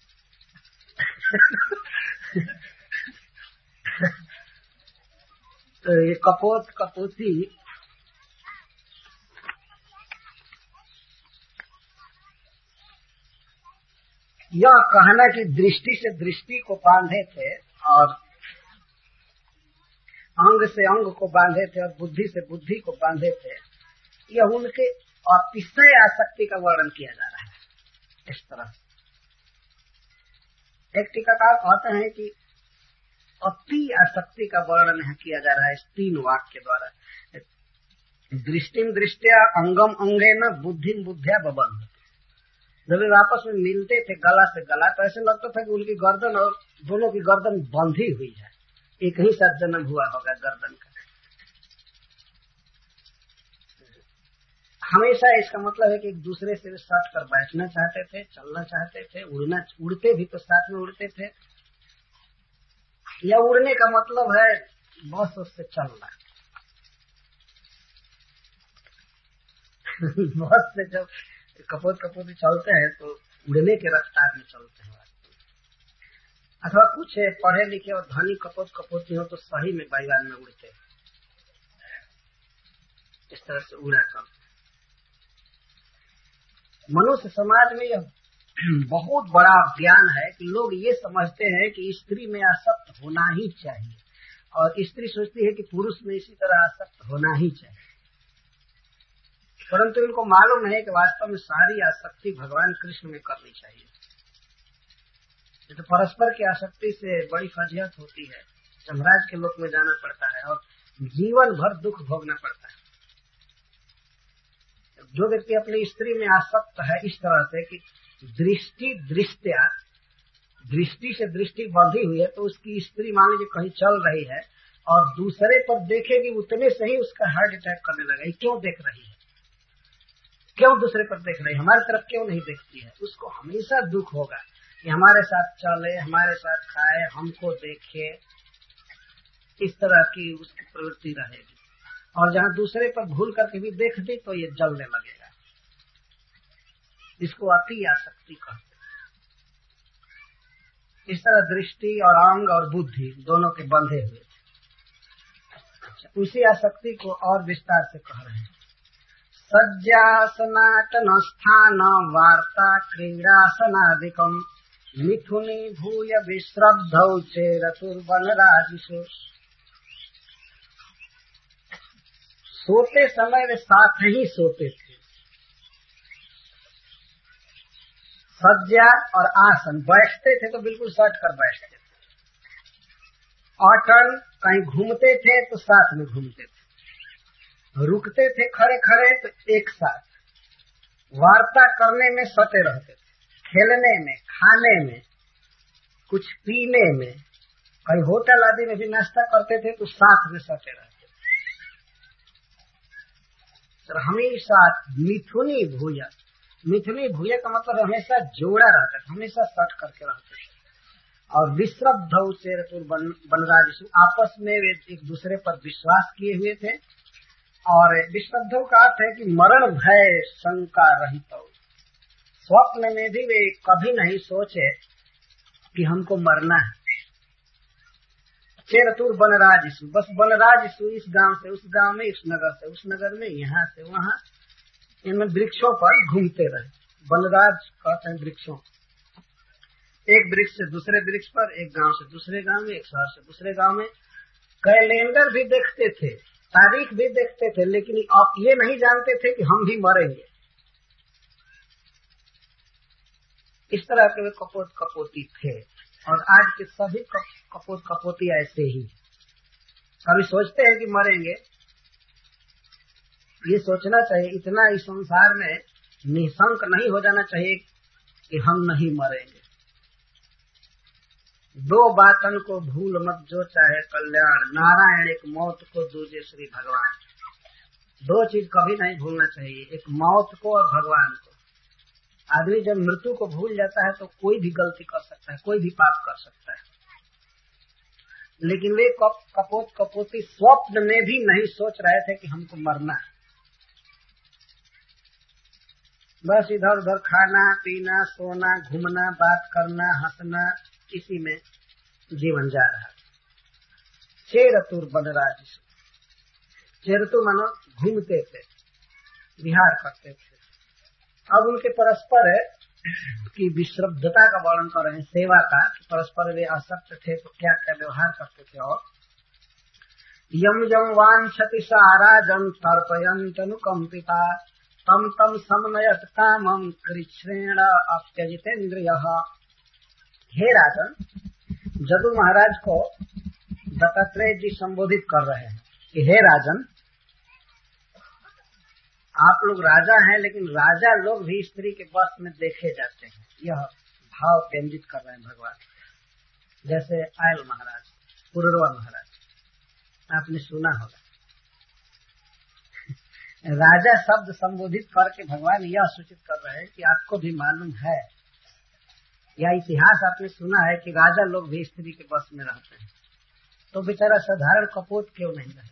तो ये कपोत कपोती यह कहना कि दृष्टि से दृष्टि को बांधे थे और अंग से अंग को बांधे थे और बुद्धि से बुद्धि को बांधे थे, यह उनके अतिशय आसक्ति का वर्णन किया जा रहा है। इस तरह एक टीकाकार कहते हैं कि अति आसक्ति का वर्णन किया जा रहा है इस तीन वाक्य द्वारा। दृष्टिम दृष्टिया अंगम अंगेन बुद्धिम बुद्धिया बबंध। जब वे आपस में मिलते थे गला से गला, तो ऐसे लगता था कि उनकी गर्दन और दोनों की गर्दन बंधी हुई है, एक ही साथ जन्म हुआ होगा गर्दन का। हमेशा इसका मतलब है कि एक दूसरे से सट कर बैठना चाहते थे, चलना चाहते थे, उड़ना उड़ते भी तो साथ में उड़ते थे। या उड़ने का मतलब है बस उससे चलना। बस से जब कपोत कपोती चलते हैं तो उड़ने के रफ्तार में चलते हैं। अथवा कुछ पढ़े लिखे और धनी कपोत कपोती हो तो सही में वायुयान में उड़ते हैं, इस तरह से उड़ा चलते। मनुष्य समाज में यह बहुत बड़ा ज्ञान है कि लोग ये समझते हैं कि स्त्री में आसक्त होना ही चाहिए, और स्त्री सोचती है कि पुरुष में इसी तरह आसक्त होना ही चाहिए। परंतु इनको मालूम है कि वास्तव में सारी आसक्ति भगवान कृष्ण में करनी चाहिए। तो परस्पर की आसक्ति से बड़ी फजीहत होती है, यमराज के लोक में जाना पड़ता है और जीवन भर दुख भोगना पड़ता है। जो व्यक्ति अपनी स्त्री में आसक्त है इस तरह से कि दृष्टि दृष्टिया दृष्टि से दृष्टि बंधी हुई है, तो उसकी स्त्री मान लीजिए कहीं चल रही है और दूसरे पर देखेगी, उतने से ही उसका हार्ट अटैक करने लगेगी। क्यों देख रही है, क्यों दूसरे पर देख रही है, हमारी तरफ क्यों नहीं देखती है। उसको हमेशा दुख होगा कि हमारे साथ चले, हमारे साथ खाए, हमको देखे, इस तरह की उसकी प्रवृत्ति रहेगी। और जहाँ दूसरे पर भूल करके भी देख दी तो ये जलने लगेगा। इसको अति आसक्ति कहते हैं। इस तरह दृष्टि और अंग और बुद्धि दोनों के बंधे हुए थे। उसी आसक्ति को और विस्तार से कह रहे हैं। सज्जासनाटन स्थान वार्ता क्रीड़ासनादिकम मिथुनी भूय विश्रद्धौ चेरतुर्वनराजिषु। सोते समय वे साथ ही सोते थे। सज्जा और आसन, बैठते थे तो बिल्कुल सट कर बैठते थे। अटल, कहीं घूमते थे तो साथ में घूमते थे। रुकते थे खड़े खड़े तो एक साथ। वार्ता करने में सटे रहते थे, खेलने में, खाने में, कुछ पीने में, कहीं होटल आदि में भी नाश्ता करते थे तो साथ में सटे रहते थे। तो हमेशा मिथुनी भूया, मिथुनी भूया का मतलब हमेशा जोड़ा रहता था, हमेशा सट करके रहते थे। और विश्रब्ध चेरतुर बनराज, आपस में वे एक दूसरे पर विश्वास किए हुए थे। और विश्रब्ध का अर्थ है कि मरण भय शंका रहित। स्वप्न में भी वे कभी नहीं सोचे कि हमको मरना है। चेरतुर बनराजिसु, बस बनराजिसु, इस गांव से उस गांव में, इस नगर से उस नगर में, यहाँ से वहाँ, इनमें वृक्षों पर घूमते रहे। बनराज कहते हैं वृक्षों, एक वृक्ष से दूसरे वृक्ष पर, एक गांव से दूसरे गांव में, एक शहर से दूसरे गांव में। कैलेंडर भी देखते थे, तारीख भी देखते थे, लेकिन आप ये नहीं जानते थे कि हम भी मरेंगे। इस तरह के वे कपोत कपोती थे। और आज के सभी कपोत कपोती ऐसे ही, कभी सोचते हैं कि मरेंगे। ये सोचना चाहिए, इतना इस संसार में निशंक नहीं हो जाना चाहिए कि हम नहीं मरेंगे। दो बातन को भूल मत जो चाहे कल्याण, नारायण एक मौत को, दूजे श्री भगवान। दो चीज कभी नहीं भूलना चाहिए, एक मौत को और भगवान को। आदमी जब मृत्यु को भूल जाता है तो कोई भी गलती कर सकता है, कोई भी पाप कर सकता है। लेकिन वे कप, कपोत कपोती स्वप्न में भी नहीं सोच रहे थे कि हमको मरना है। बस इधर उधर खाना पीना, सोना, घूमना, बात करना, हंसना, इसी में जीवन जा रहा। चेरतुर बनराज, चेरतु मानो घूमते थे, विहार करते थे। अब उनके परस्पर की विश्रब्धता का वर्णन कर रहे हैं, सेवा का, कि परस्पर वे आसक्त थे तो क्या क्या व्यवहार करते थे। और यम यम वांछति साराजं तर्पयन्तनुकंपिता तम तम समनयत कामं कृच्छ्रेण अत्यजितेन्द्रियः। हे राजन, जदु महाराज को दत्तात्रेय जी संबोधित कर रहे हैं कि हे राजन, आप लोग राजा हैं, लेकिन राजा लोग भी स्त्री के वश में देखे जाते हैं। यह भाव केंद्रित कर रहे हैं भगवान। जैसे आयल महाराज, पुरुरवा महाराज, आपने सुना होगा। राजा शब्द संबोधित करके भगवान यह सूचित कर रहे हैं कि आपको भी मालूम है, या इतिहास आपने सुना है कि राजा लोग भी स्त्री के वश में रहते हैं, तो बेचारा साधारण कपोत क्यों नहीं रहे।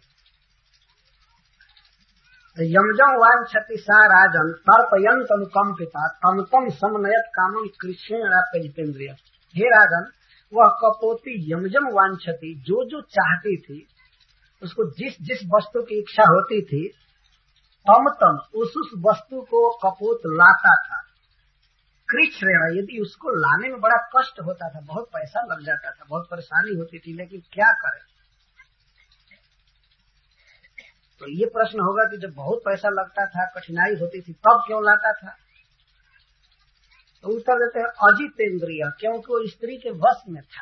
यमजं वांछति सा राजन तर्पयन्त अनुकंपिता तम तम समनयत कामं कृच्छ्रेणाप्य जितेन्द्रिय। हे राजन, वह कपोती यमजम वांछति, जो जो चाहती थी, उसको जिस जिस वस्तु की इच्छा होती थी, तम तम उस उस वस्तु को कपोत लाता था। कृच्छ्रेण, यदि उसको लाने में बड़ा कष्ट होता था, बहुत पैसा लग जाता था, बहुत परेशानी होती थी, लेकिन क्या करे। तो ये प्रश्न होगा कि जब बहुत पैसा लगता था, कठिनाई होती थी, तब क्यों लाता था। तो उत्तर देते हैं अजितेंद्रिय, क्योंकि वो स्त्री के वश में था।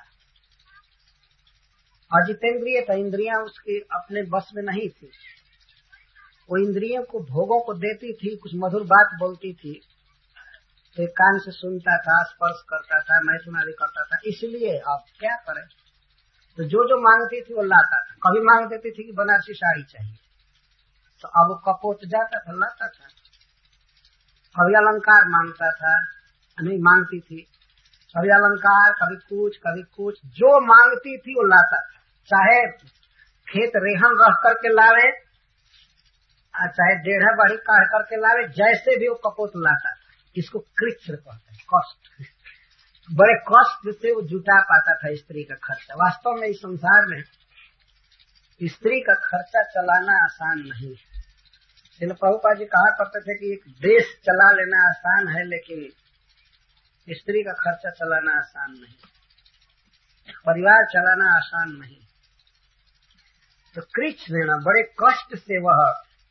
अजितेंद्रिय था, इंद्रियां उसके अपने वश में नहीं थी। वो इंद्रियों को, भोगों को देती थी, कुछ मधुर बात बोलती थी, तो कान से सुनता था, स्पर्श करता था, मैथुन आदि करता था। इसलिए अब क्या करे, तो जो जो मांगती थी वो लाता था। कभी मांग देती थी कि बनारसी साड़ी चाहिए, तो अब वो कपोत जाता था, लाता था। कभी अलंकार मांगता था, नहीं मांगती थी, कभी अलंकार, कभी कुछ कभी कुछ, जो मांगती थी वो लाता था। चाहे खेत रेहन रह करके लावे, चाहे डेढ़ा बढ़ी काढ़ करके लावे, जैसे भी वो कपोत लाता था। इसको कृच्छ्र कहते हैं, कष्ट। बड़े कष्ट से वो जुटा पाता था स्त्री का खर्चा। वास्तव में इस संसार में स्त्री का खर्चा चलाना आसान नहीं है। श्रील प्रभुपाद जी कहा करते थे कि एक देश चला लेना आसान है, लेकिन स्त्री का खर्चा चलाना आसान नहीं, परिवार चलाना आसान नहीं। तो कृच्छ देना, बड़े कष्ट से वह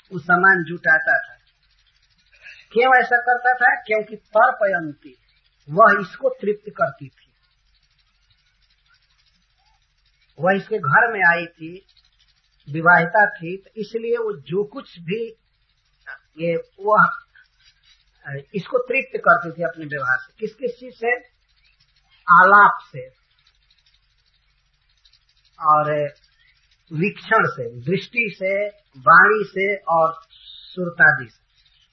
वो सामान जुटाता था। क्यों ऐसा करता था? क्योंकि तर्पयंती, वह इसको तृप्त करती थी। वह इसके घर में आई थी, विवाहिता थी, तो इसलिए वो जो कुछ भी ये वह इसको तृप्त करती थी अपने व्यवहार से। किस किस चीज से? आलाप से और वीक्षण से, दृष्टि से, वाणी से और सुरतादि से।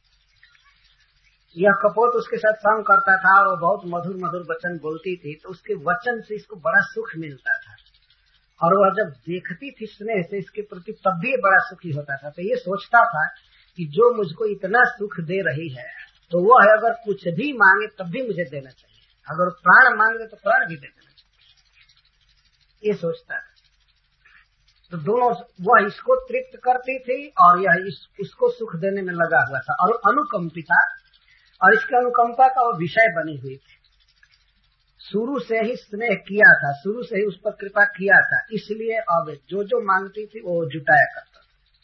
यह कपोत उसके साथ संग करता था और वो बहुत मधुर मधुर वचन बोलती थी, तो उसके वचन से इसको बड़ा सुख मिलता था। और वह जब देखती थी स्नेह से इसके प्रति, तब भी बड़ा सुखी होता था। तो ये सोचता था कि जो मुझको इतना सुख दे रही है, तो वह अगर कुछ भी मांगे तब भी मुझे देना चाहिए, अगर प्राण मांगे तो प्राण भी दे देना चाहिए, ये सोचता था। तो दोनों, वह इसको तृप्त करती थी और यह इस, उसको सुख देने में लगा हुआ था और अनुकंपिता, और इसके अनुकंपा का वो विषय बनी हुई थी। शुरू से ही स्नेह किया था, शुरू से ही उस पर कृपा किया था, इसलिए अब जो जो मांगती थी वो जुटाया करता था।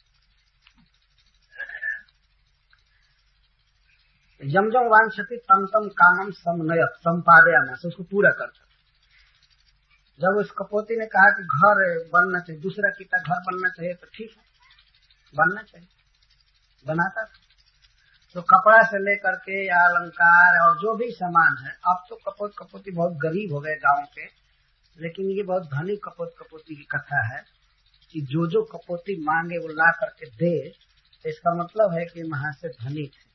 यम यम वांछति तम तम कामम समनयत संपादयामास, उसको पूरा करता था। जब उस कपोती ने कहा कि घर बनना चाहिए, दूसरा किता घर बनना चाहिए, तो ठीक है, बनना चाहिए, बनाता था। तो कपड़ा से लेकर के या अलंकार और जो भी सामान है, अब तो कपोत कपोती बहुत गरीब हो गए गांव के, लेकिन ये बहुत धनी कपोत कपोती की कथा है कि जो जो कपोती मांगे वो ला करके दे, तो इसका मतलब है कि वहां से धनी थे।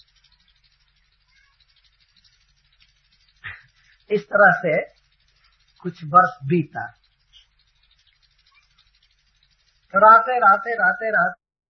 इस तरह से कुछ वर्ष बीता। तो रहते रहते रहते रहते